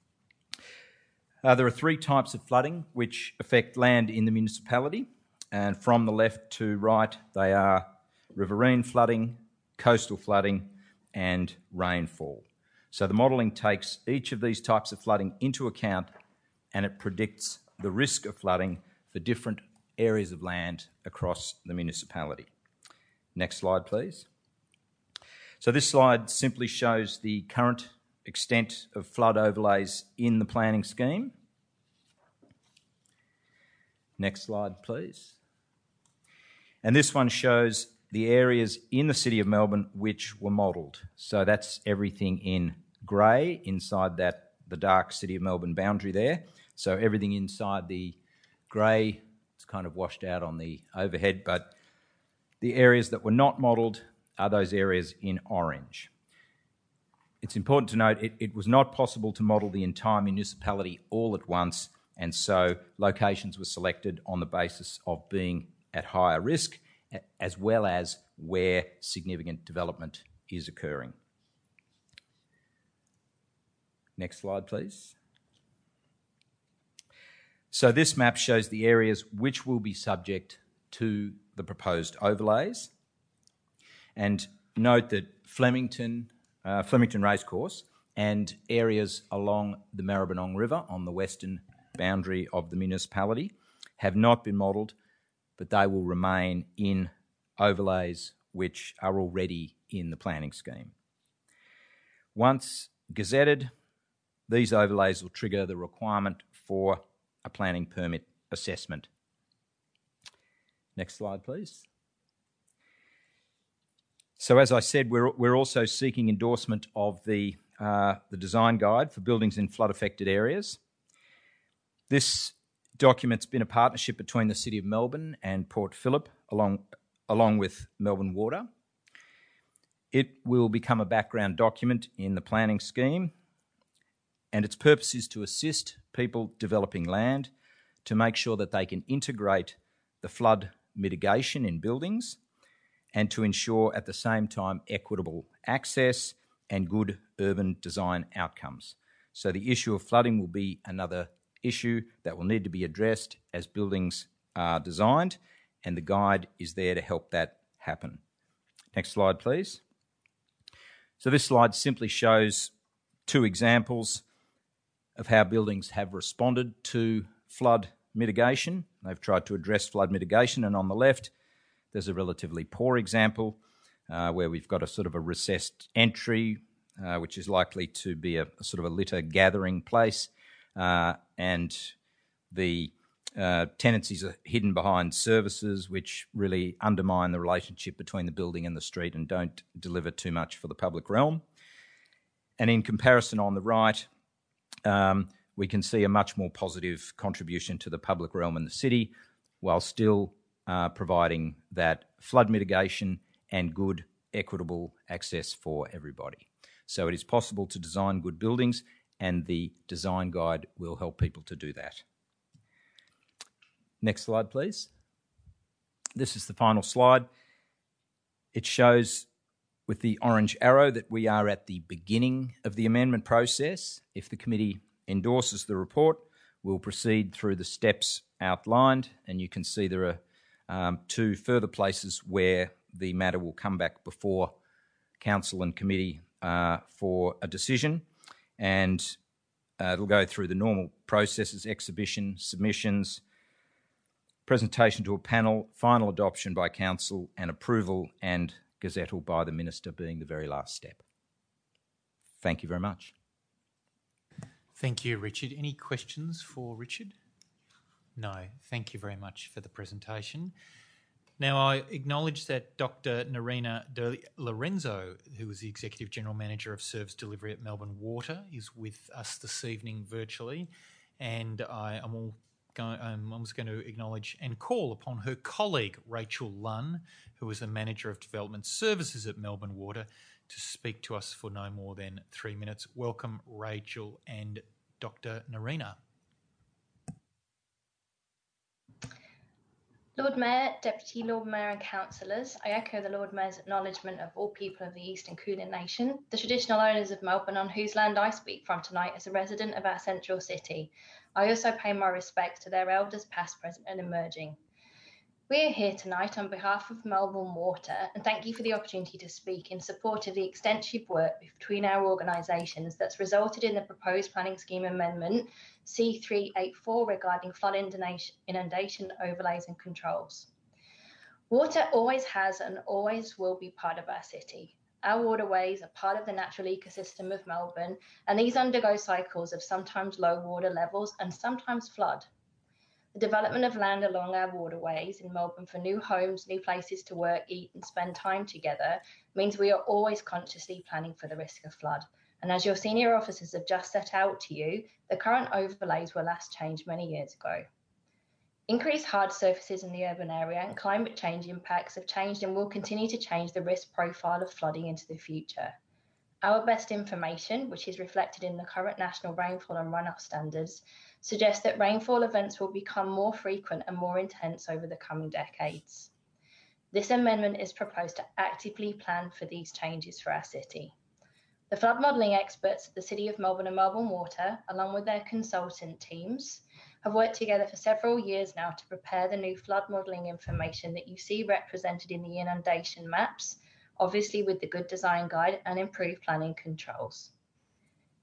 Uh, there are three types of flooding which affect land in the municipality, and from the left to right, they are riverine flooding, coastal flooding, and rainfall. So the modelling takes each of these types of flooding into account, and it predicts the risk of flooding for different areas of land across the municipality. Next slide, please. So this slide simply shows the current extent of flood overlays in the planning scheme. Next slide, please. And this one shows the areas in the City of Melbourne which were modelled. So that's everything in grey inside that the dark City of Melbourne boundary there. So everything inside the grey, it's kind of washed out on the overhead, but the areas that were not modelled are those areas in orange. It's important to note it, it was not possible to model the entire municipality all at once, and so locations were selected on the basis of being at higher risk, as well as where significant development is occurring. Next slide, please. So this map shows the areas which will be subject to the proposed overlays. And note that Flemington, uh, Flemington Racecourse and areas along the Maribyrnong River on the western boundary of the municipality have not been modelled, but they will remain in overlays which are already in the planning scheme. Once gazetted, these overlays will trigger the requirement for a planning permit assessment. Next slide, please. So as I said, we're, we're also seeking endorsement of the, uh, the design guide for buildings in flood-affected areas. This document's been a partnership between the City of Melbourne and Port Phillip, along, along with Melbourne Water. It will become a background document in the planning scheme, and its purpose is to assist people developing land to make sure that they can integrate the flood mitigation in buildings and to ensure at the same time equitable access and good urban design outcomes. So the issue of flooding will be another issue that will need to be addressed as buildings are designed, and the guide is there to help that happen. Next slide, please. So this slide simply shows two examples of how buildings have responded to flood mitigation. They've tried to address flood mitigation, and on the left there's a relatively poor example uh, where we've got a sort of a recessed entry uh, which is likely to be a, a sort of a litter gathering place, uh, and the uh, tenancies are hidden behind services which really undermine the relationship between the building and the street and don't deliver too much for the public realm. And in comparison on the right, um, we can see a much more positive contribution to the public realm in the city, while still uh, providing that flood mitigation and good equitable access for everybody. So it is possible to design good buildings, and the design guide will help people to do that. Next slide, please. This is the final slide. It shows with the orange arrow that we are at the beginning of the amendment process. If the committee endorses the report, we'll proceed through the steps outlined, and you can see there are um, two further places where the matter will come back before council and committee uh, for a decision, and uh, it'll go through the normal processes: exhibition, submissions, presentation to a panel, final adoption by council, and approval and gazettal by the minister being the very last step. Thank you very much. Thank you, Richard. Any questions for Richard? No. Thank you very much for the presentation. Now, I acknowledge that Doctor Nerina De Lorenzo, who is the Executive General Manager of Service Delivery at Melbourne Water, is with us this evening virtually, and I am all going, um, I'm just going to acknowledge and call upon her colleague, Rachel Lunn, who is the Manager of Development Services at Melbourne Water, to speak to us for no more than three minutes. Welcome, Rachel and Doctor Nerina. Lord Mayor, Deputy Lord Mayor and councillors, I echo the Lord Mayor's acknowledgement of all people of the Eastern Kulin Nation, the traditional owners of Melbourne, on whose land I speak from tonight as a resident of our central city. I also pay my respects to their elders past, present and emerging. We are here tonight on behalf of Melbourne Water, and thank you for the opportunity to speak in support of the extensive work between our organisations that's resulted in the proposed planning scheme amendment C three eighty-four regarding flood inundation overlays and controls. Water always has and always will be part of our city. Our waterways are part of the natural ecosystem of Melbourne, and these undergo cycles of sometimes low water levels and sometimes flood. The development of land along our waterways in Melbourne for new homes, new places to work, eat and spend time together means we are always consciously planning for the risk of flood. And as your senior officers have just set out to you, the current overlays were last changed many years ago. Increased hard surfaces in the urban area and climate change impacts have changed and will continue to change the risk profile of flooding into the future. Our best information, which is reflected in the current national rainfall and runoff standards, suggests that rainfall events will become more frequent and more intense over the coming decades. This amendment is proposed to actively plan for these changes for our city. The flood modelling experts at the City of Melbourne and Melbourne Water, along with their consultant teams, have worked together for several years now to prepare the new flood modelling information that you see represented in the inundation maps, obviously with the good design guide and improved planning controls.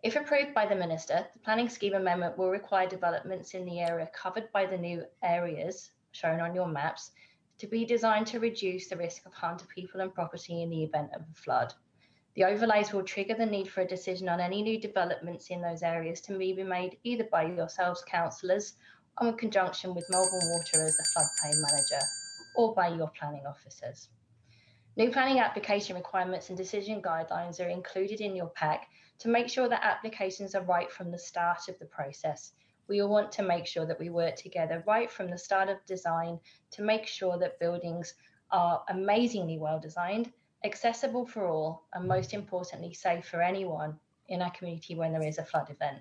If approved by the Minister, the planning scheme amendment will require developments in the area covered by the new areas shown on your maps to be designed to reduce the risk of harm to people and property in the event of a flood. The overlays will trigger the need for a decision on any new developments in those areas to be made either by yourselves, councillors, or in conjunction with Melbourne Water as the floodplain manager, or by your planning officers. New planning application requirements and decision guidelines are included in your pack to make sure that applications are right from the start of the process. We all want to make sure that we work together right from the start of design to make sure that buildings are amazingly well designed, accessible for all, and most importantly, safe for anyone in our community when there is a flood event.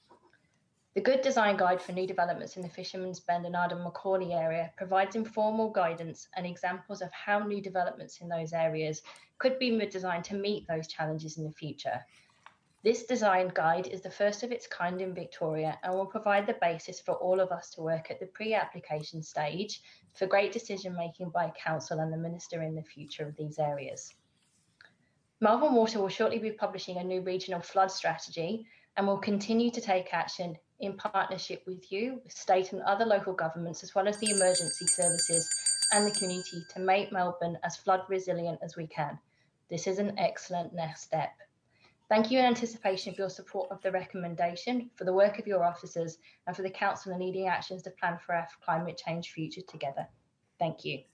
The Good Design Guide for New Developments in the Fisherman's Bend and Arden Macaulay area provides informal guidance and examples of how new developments in those areas could be designed to meet those challenges in the future. This design guide is the first of its kind in Victoria and will provide the basis for all of us to work at the pre-application stage for great decision making by Council and the Minister in the future of these areas. Melbourne Water will shortly be publishing a new regional flood strategy and will continue to take action in partnership with you, state and other local governments, as well as the emergency services and the community to make Melbourne as flood resilient as we can. This is an excellent next step. Thank you in anticipation for your support of the recommendation, for the work of your officers, and for the Council in leading actions to plan for our climate change future together. Thank you.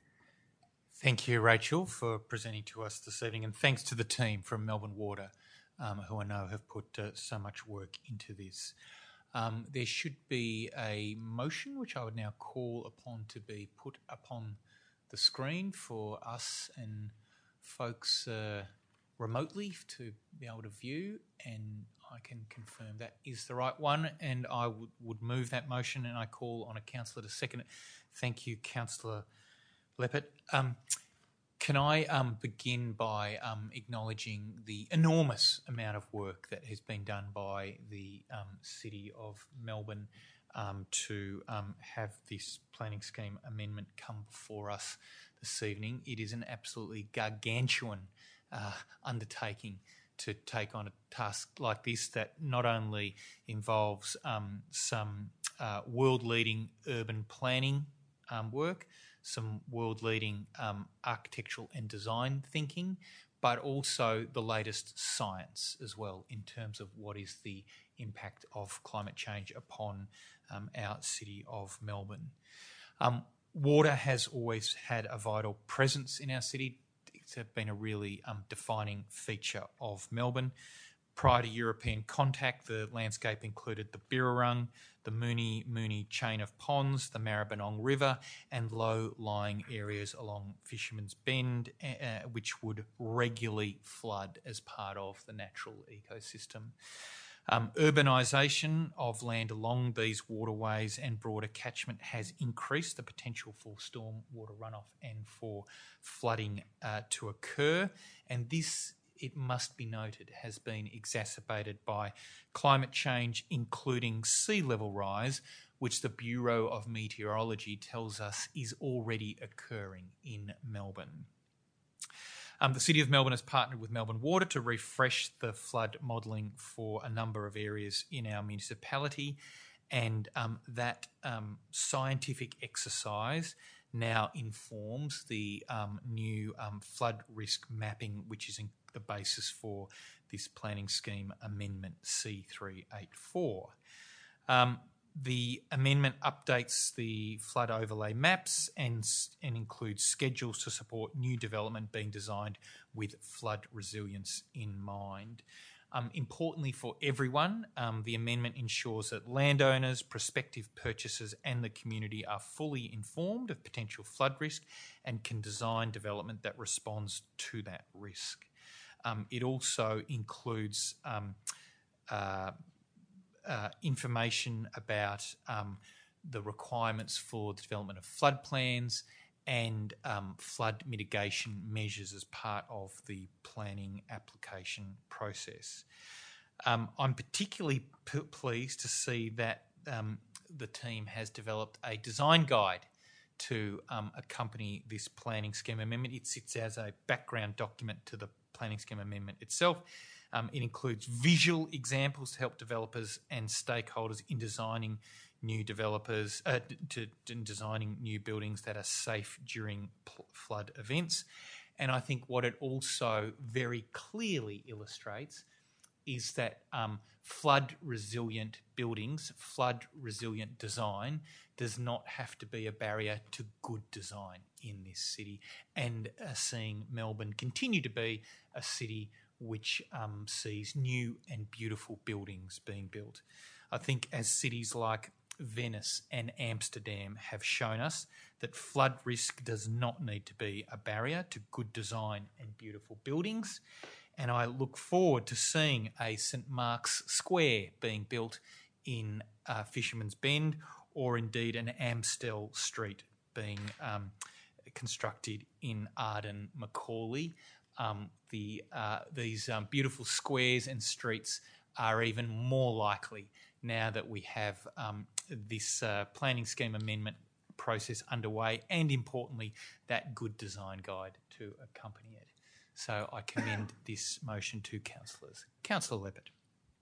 Thank you, Rachel, for presenting to us this evening, and thanks to the team from Melbourne Water, um, who I know have put uh, so much work into this. Um, there should be a motion which I would now call upon to be put upon the screen for us and folks uh, remotely to be able to view, and I can confirm that is the right one, and I would, would move that motion, and I call on a councillor to second it. Thank you, Councillor Leppert. Um, Can I um, begin by um, acknowledging the enormous amount of work that has been done by the um, City of Melbourne um, to um, have this planning scheme amendment come before us this evening. It is an absolutely gargantuan uh, undertaking to take on a task like this that not only involves um, some uh, world-leading urban planning um, work, some world-leading um, architectural and design thinking, but also the latest science as well in terms of what is the impact of climate change upon um, our city of Melbourne. Um, water has always had a vital presence in our city. It's been a really um, defining feature of Melbourne. Prior to European contact, the landscape included the Birrarung, the Moonee Moonee chain of ponds, the Maribyrnong River, and low-lying areas along Fisherman's Bend, uh, which would regularly flood as part of the natural ecosystem. Um, urbanisation of land along these waterways and broader catchment has increased the potential for storm water runoff and for flooding uh, to occur, and this, it must be noted, has been exacerbated by climate change, including sea level rise, which the Bureau of Meteorology tells us is already occurring in Melbourne. Um, the City of Melbourne has partnered with Melbourne Water to refresh the flood modelling for a number of areas in our municipality, and um, that um, scientific exercise now informs the um, new um, flood risk mapping, which is in the basis for this planning scheme amendment C three eighty-four. Um, the amendment updates the flood overlay maps and, and includes schedules to support new development being designed with flood resilience in mind. Um, importantly for everyone, um, the amendment ensures that landowners, prospective purchasers and the community are fully informed of potential flood risk and can design development that responds to that risk. Um, it also includes um, uh, uh, information about um, the requirements for the development of flood plans and um, flood mitigation measures as part of the planning application process. Um, I'm particularly p- pleased to see that um, the team has developed a design guide to um, accompany this planning scheme amendment. It sits as a background document to the planning scheme amendment itself. Um, it includes visual examples to help developers and stakeholders in designing new developers, uh, to, to designing new buildings that are safe during pl- flood events. And I think what it also very clearly illustrates is that um, flood-resilient buildings, flood-resilient design does not have to be a barrier to good design in this city, and uh, seeing Melbourne continue to be a city which um, sees new and beautiful buildings being built. I think as cities like Venice and Amsterdam have shown us that flood risk does not need to be a barrier to good design and beautiful buildings. And I look forward to seeing a St Mark's Square being built in uh, Fisherman's Bend, or indeed an Amstel Street being um, constructed in Arden, Macaulay. Um, the, uh, these um, beautiful squares and streets are even more likely now that we have um, this uh, planning scheme amendment process underway, and importantly, that good design guide to accompany it. So I commend this motion to councillors. Councillor Leppert.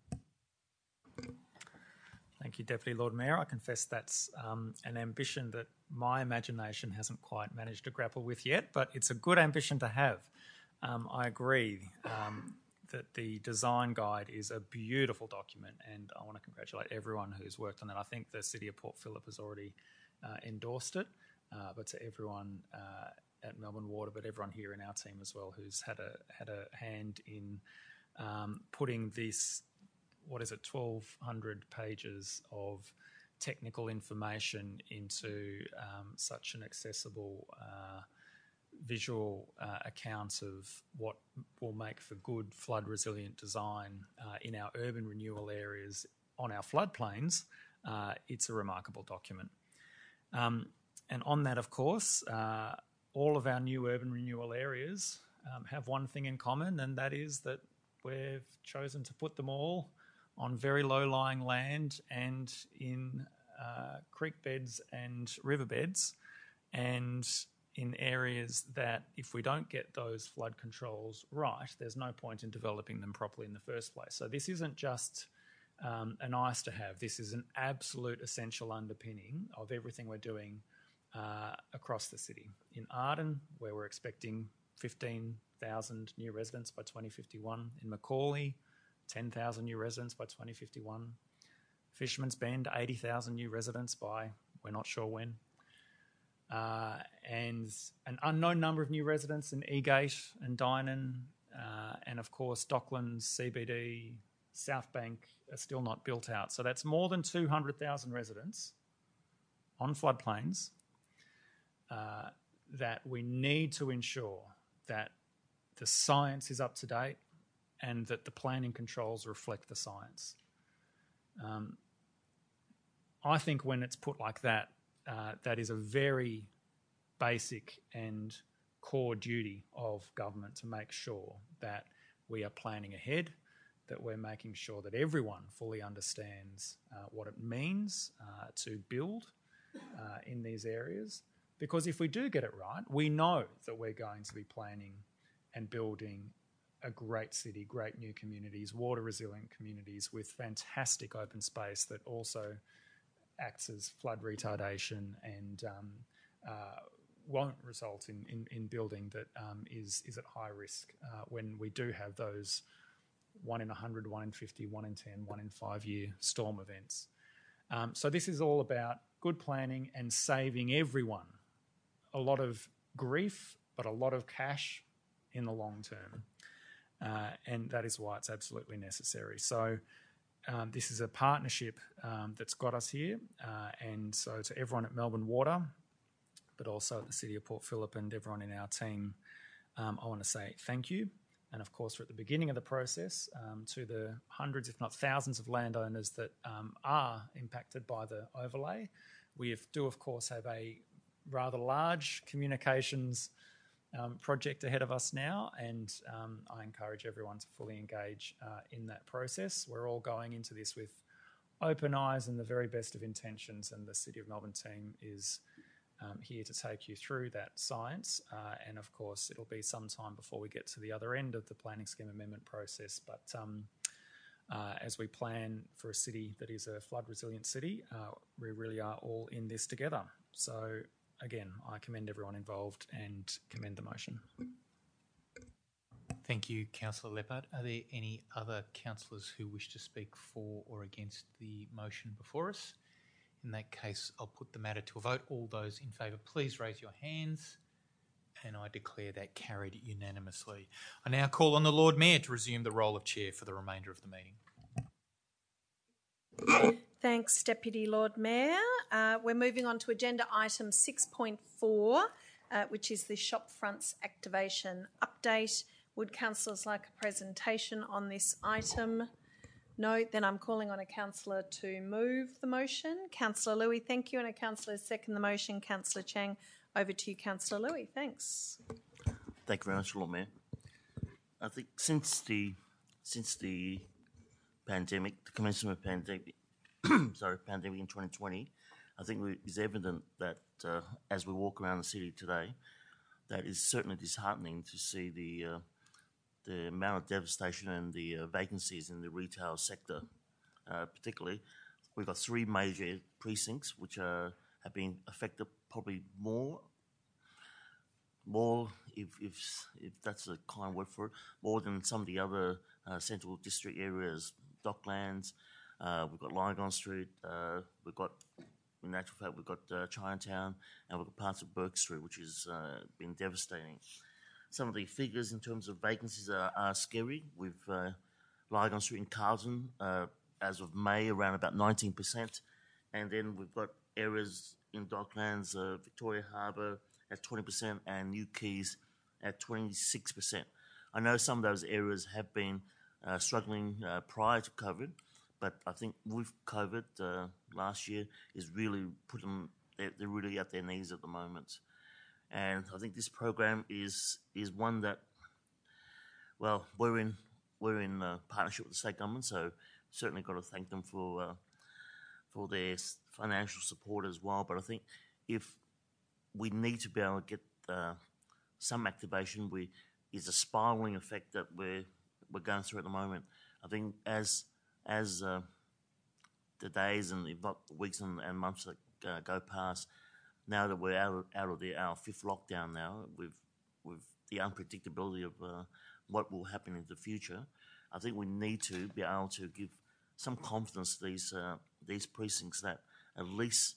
Thank you, Deputy Lord Mayor. I confess that's um, an ambition that my imagination hasn't quite managed to grapple with yet, but it's a good ambition to have. Um, I agree um, that the design guide is a beautiful document, and I want to congratulate everyone who's worked on that. I think the City of Port Phillip has already uh, endorsed it, uh, but to everyone uh, at Melbourne Water, but everyone here in our team as well who's had a had a hand in um, putting this, what is it, twelve hundred pages of technical information into um, such an accessible uh, visual uh, account of what will make for good flood resilient design uh, in our urban renewal areas on our floodplains. Uh, it's a remarkable document. Um, and on that, of course, uh, all of our new urban renewal areas um, have one thing in common, and that is that we've chosen to put them all on very low-lying land and in uh, creek beds and riverbeds, and in areas that if we don't get those flood controls right, there's no point in developing them properly in the first place. So this isn't just um, a nice to have. This is an absolute essential underpinning of everything we're doing uh, across the city. In Arden, where we're expecting fifteen thousand new residents by twenty fifty-one. In Macaulay, ten thousand new residents by twenty fifty-one. Fisherman's Bend, eighty thousand new residents by we're not sure when. Uh, and an unknown number of new residents in Eagate and Dynon, uh, and of course Docklands, C B D, South Bank are still not built out. So that's more than two hundred thousand residents on floodplains uh, that we need to ensure that the science is up to date and that the planning controls reflect the science. Um, I think when it's put like that, uh, that is a very basic and core duty of government to make sure that we are planning ahead, that we're making sure that everyone fully understands uh, what it means uh, to build uh, in these areas. Because if we do get it right, we know that we're going to be planning and building a great city, great new communities, water resilient communities with fantastic open space that also acts as flood retardation and um, uh, won't result in, in, in building that um, is, is at high risk uh, when we do have those one in one hundred, one in fifty, one in ten, one in five year storm events. Um, so this is all about good planning and saving everyone a lot of grief, but a lot of cash in the long term. Uh, and that is why it's absolutely necessary. So um, this is a partnership um, that's got us here. Uh, and so to everyone at Melbourne Water, but also at the City of Port Phillip and everyone in our team, um, I want to say thank you. And of course, we're at the beginning of the process um, to the hundreds, if not thousands of landowners that um, are impacted by the overlay. We have, do, of course, have a rather large communications um, project ahead of us now, and um, I encourage everyone to fully engage uh, in that process. We're all going into this with open eyes and the very best of intentions, and the City of Melbourne team is um, here to take you through that science. Uh, and of course, it'll be some time before we get to the other end of the planning scheme amendment process. But um, uh, as we plan for a city that is a flood resilient city, uh, we really are all in this together. So again, I commend everyone involved and commend the motion. Thank you, Councillor Leppard. Are there any other councillors who wish to speak for or against the motion before us? In that case, I'll put the matter to a vote. All those in favour, please raise your hands. And I declare that carried unanimously. I now call on the Lord Mayor to resume the role of chair for the remainder of the meeting. Thanks, Deputy Lord Mayor. Uh, we're moving on to agenda item six point four, uh, which is the Shopfronts Activation Update. Would councillors like a presentation on this item? No, then I'm calling on a councillor to move the motion. Councillor Louis, thank you, and a councillor second the motion. Councillor Chang, over to you, Councillor Louis. Thanks. Thank you very much, Lord Mayor. I think since the since the pandemic, the commencement of pandemic, sorry, pandemic in twenty twenty, I think it's evident that uh, as we walk around the city today, that is certainly disheartening to see the uh, the amount of devastation and the uh, vacancies in the retail sector. Uh, particularly, we've got three major precincts which are, have been affected probably more, more if, if, if that's a kind word for it, more than some of the other uh, central district areas, Docklands, uh, we've got Lygon Street, uh, we've got, in actual fact, we've got uh, Chinatown, and we've got parts of Burke Street, which has uh, been devastating. Some of the figures in terms of vacancies are, are scary. We've uh, Lygon Street in Carlton, uh, as of May, around about nineteen percent. And then we've got areas in Docklands, uh, Victoria Harbour at twenty percent and New Keys at twenty-six percent. I know some of those areas have been uh, struggling uh, prior to COVID, but I think with COVID uh, last year is really put them, they're, they're really at their knees at the moment. And I think this program is is one that, well, we're in we're in uh, partnership with the state government, so certainly got to thank them for uh, for their financial support as well. But I think if we need to be able to get uh, some activation, we is a spiralling effect that we're we're going through at the moment. I think as as uh, the days and the weeks and, and months that uh, go past. Now that we're out of, out of the, our fifth lockdown now, with with the unpredictability of uh, what will happen in the future, I think we need to be able to give some confidence to these uh, these precincts that at least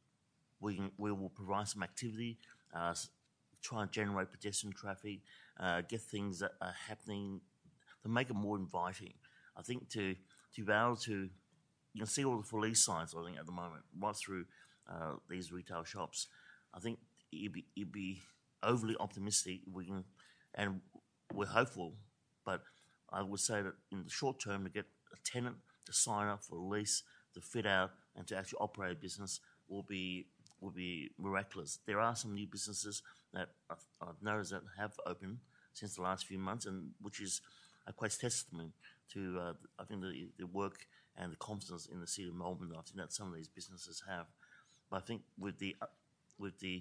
we can, we will provide some activity, uh, try and generate pedestrian traffic, uh, get things that are happening to make it more inviting. I think to to be able to, you can see all the police signs, I think, at the moment, right through Uh, these retail shops. I think it'd be, it'd be overly optimistic. We can, and we're hopeful, but I would say that in the short term, to get a tenant to sign up for a lease, to fit out, and to actually operate a business will be will be miraculous. There are some new businesses that I've, I've noticed that have opened since the last few months, and which is a quite testament to uh, I think the, the work and the confidence in the city of Melbourne. I think that some of these businesses have. But I think with the uh, with the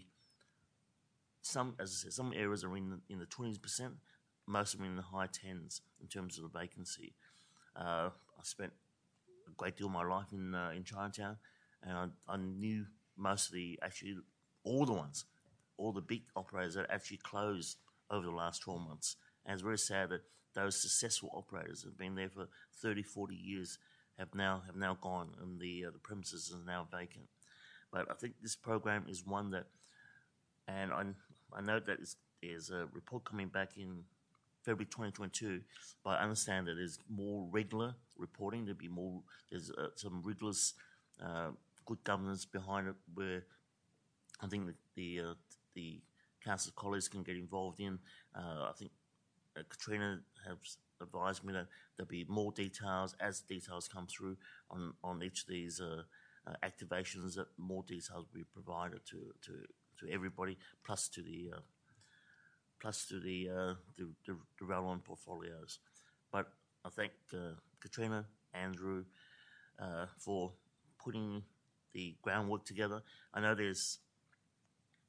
some as I said, some areas are in the, in the twenty percent, most of them in the high tens in terms of the vacancy. Uh, I spent a great deal of my life in uh, in Chinatown, and I, I knew most of the actually all the ones, all the big operators that actually closed over the last twelve months. And it's very sad that those successful operators that have been there for thirty, forty years have now have now gone, and the uh, the premises are now vacant. But I think this program is one that, and I, I know that there's a report coming back in February twenty twenty-two, but I understand that there's more regular reporting. There'll be more, there's uh, some rigorous uh, good governance behind it, where I think the the, uh, the council colleagues can get involved in. Uh, I think uh, Katrina has advised me that there'll be more details as details come through on, on each of these uh, Uh, activations, that more details will be provided to to, to everybody, plus to the uh, plus to the, uh, the, the the relevant portfolios. But I thank uh, Katrina, Andrew, uh, for putting the groundwork together. I know there's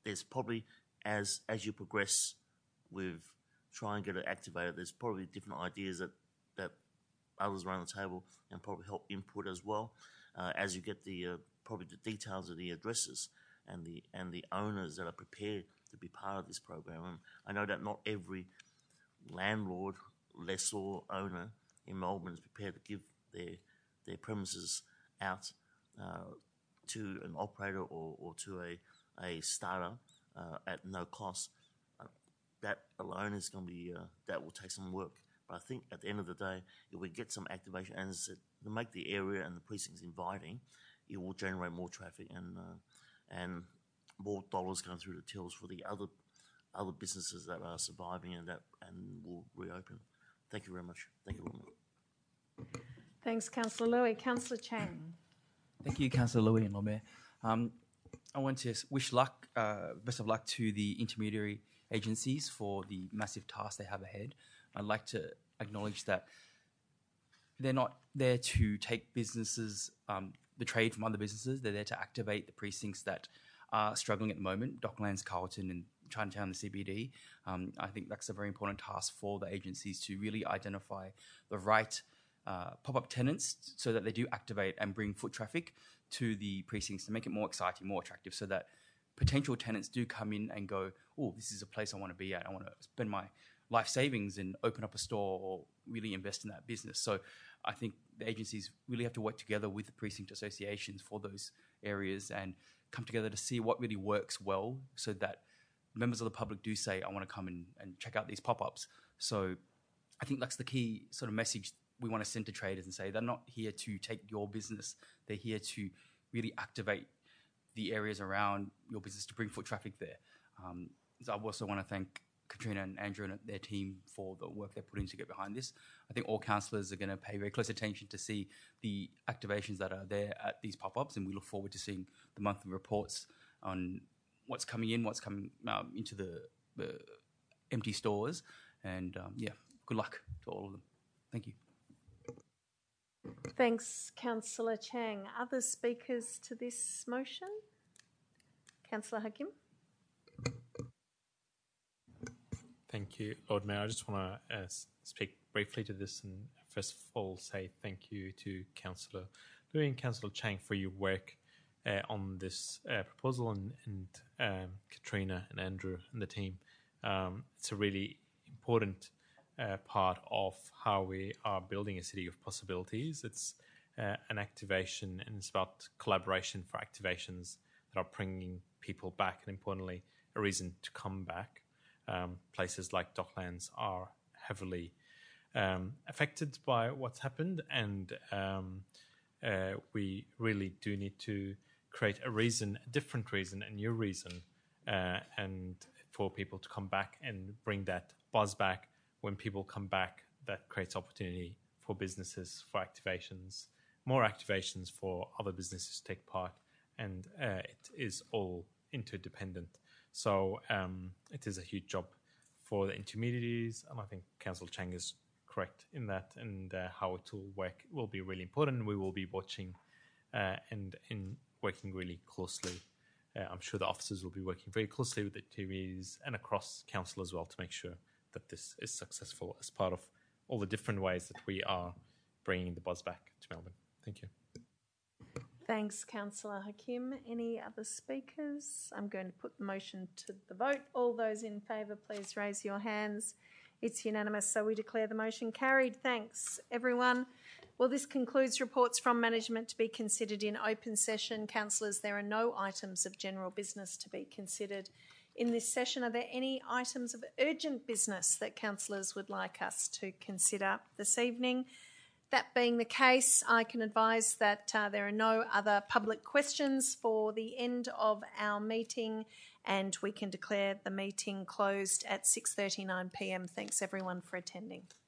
there's probably, as as you progress with try and get it activated, there's probably different ideas that, that others around the table and probably help input as well. Uh, as you get the uh, probably the details of the addresses and the and the owners that are prepared to be part of this program. And I know that not every landlord, lessor, owner in Melbourne is prepared to give their their premises out uh, to an operator or, or to a a starter uh, at no cost. Uh, that alone is going to be uh, that will take some work. But I think at the end of the day, if we get some activation and as I said, to make the area and the precincts inviting, it will generate more traffic and uh, and more dollars going through the tills for the other other businesses that are surviving and that and will reopen. Thank you very much. Thank you, Lord. Thanks, Councillor Lui. Councillor Chang. Thank you, Councillor Lui and Lord Mayor. Um, I want to wish luck, uh, best of luck to the intermediary agencies for the massive task they have ahead. I'd like to acknowledge that they're not there to take businesses, um, the trade from other businesses. They're there to activate the precincts that are struggling at the moment, Docklands, Carlton and Chinatown, the C B D. Um, I think that's a very important task for the agencies to really identify the right uh, pop-up tenants so that they do activate and bring foot traffic to the precincts to make it more exciting, more attractive, so that potential tenants do come in and go, oh, this is a place I want to be at. I want to spend my life savings and open up a store or really invest in that business. So I think the agencies really have to work together with the precinct associations for those areas and come together to see what really works well so that members of the public do say, I want to come in and check out these pop-ups. So I think that's the key sort of message we want to send to traders and say they're not here to take your business. They're here to really activate the areas around your business to bring foot traffic there. Um, so I also want to thank Katrina and Andrew and their team for the work they're putting to get behind this. I think all councillors are going to pay very close attention to see the activations that are there at these pop-ups, and we look forward to seeing the monthly reports on what's coming in, what's coming um, into the, the empty stores, and um, yeah, good luck to all of them. Thank you. Thanks, Councillor Chang. Other speakers to this motion? Councillor Hakim. Thank you, Lord Mayor. I just want to uh, speak briefly to this and first of all say thank you to Councillor Lui and Councillor Chang for your work uh, on this uh, proposal and, and um, Katrina and Andrew and the team. Um, it's a really important uh, part of how we are building a city of possibilities. It's uh, an activation and it's about collaboration for activations that are bringing people back and importantly a reason to come back. Um, places like Docklands are heavily um, affected by what's happened and um, uh, we really do need to create a reason, a different reason, a new reason uh, and for people to come back and bring that buzz back. When people come back, that creates opportunity for businesses, for activations, more activations for other businesses to take part and uh, it is all interdependent. So um, it is a huge job for the intermediaries, and I think Councillor Chang is correct in that, and uh, how it will work will be really important. We will be watching uh, and in working really closely. Uh, I'm sure the officers will be working very closely with the intermediaries and across council as well to make sure that this is successful as part of all the different ways that we are bringing the buzz back to Melbourne. Thank you. Thanks, Councillor Hakim. Any other speakers? I'm going to put the motion to the vote. All those in favour, please raise your hands. It's unanimous, so we declare the motion carried. Thanks, everyone. Well, this concludes reports from management to be considered in open session. Councillors, there are no items of general business to be considered in this session. Are there any items of urgent business that councillors would like us to consider this evening? That being the case, I can advise that uh, there are no other public questions for the end of our meeting and we can declare the meeting closed at six thirty-nine p m. Thanks everyone for attending.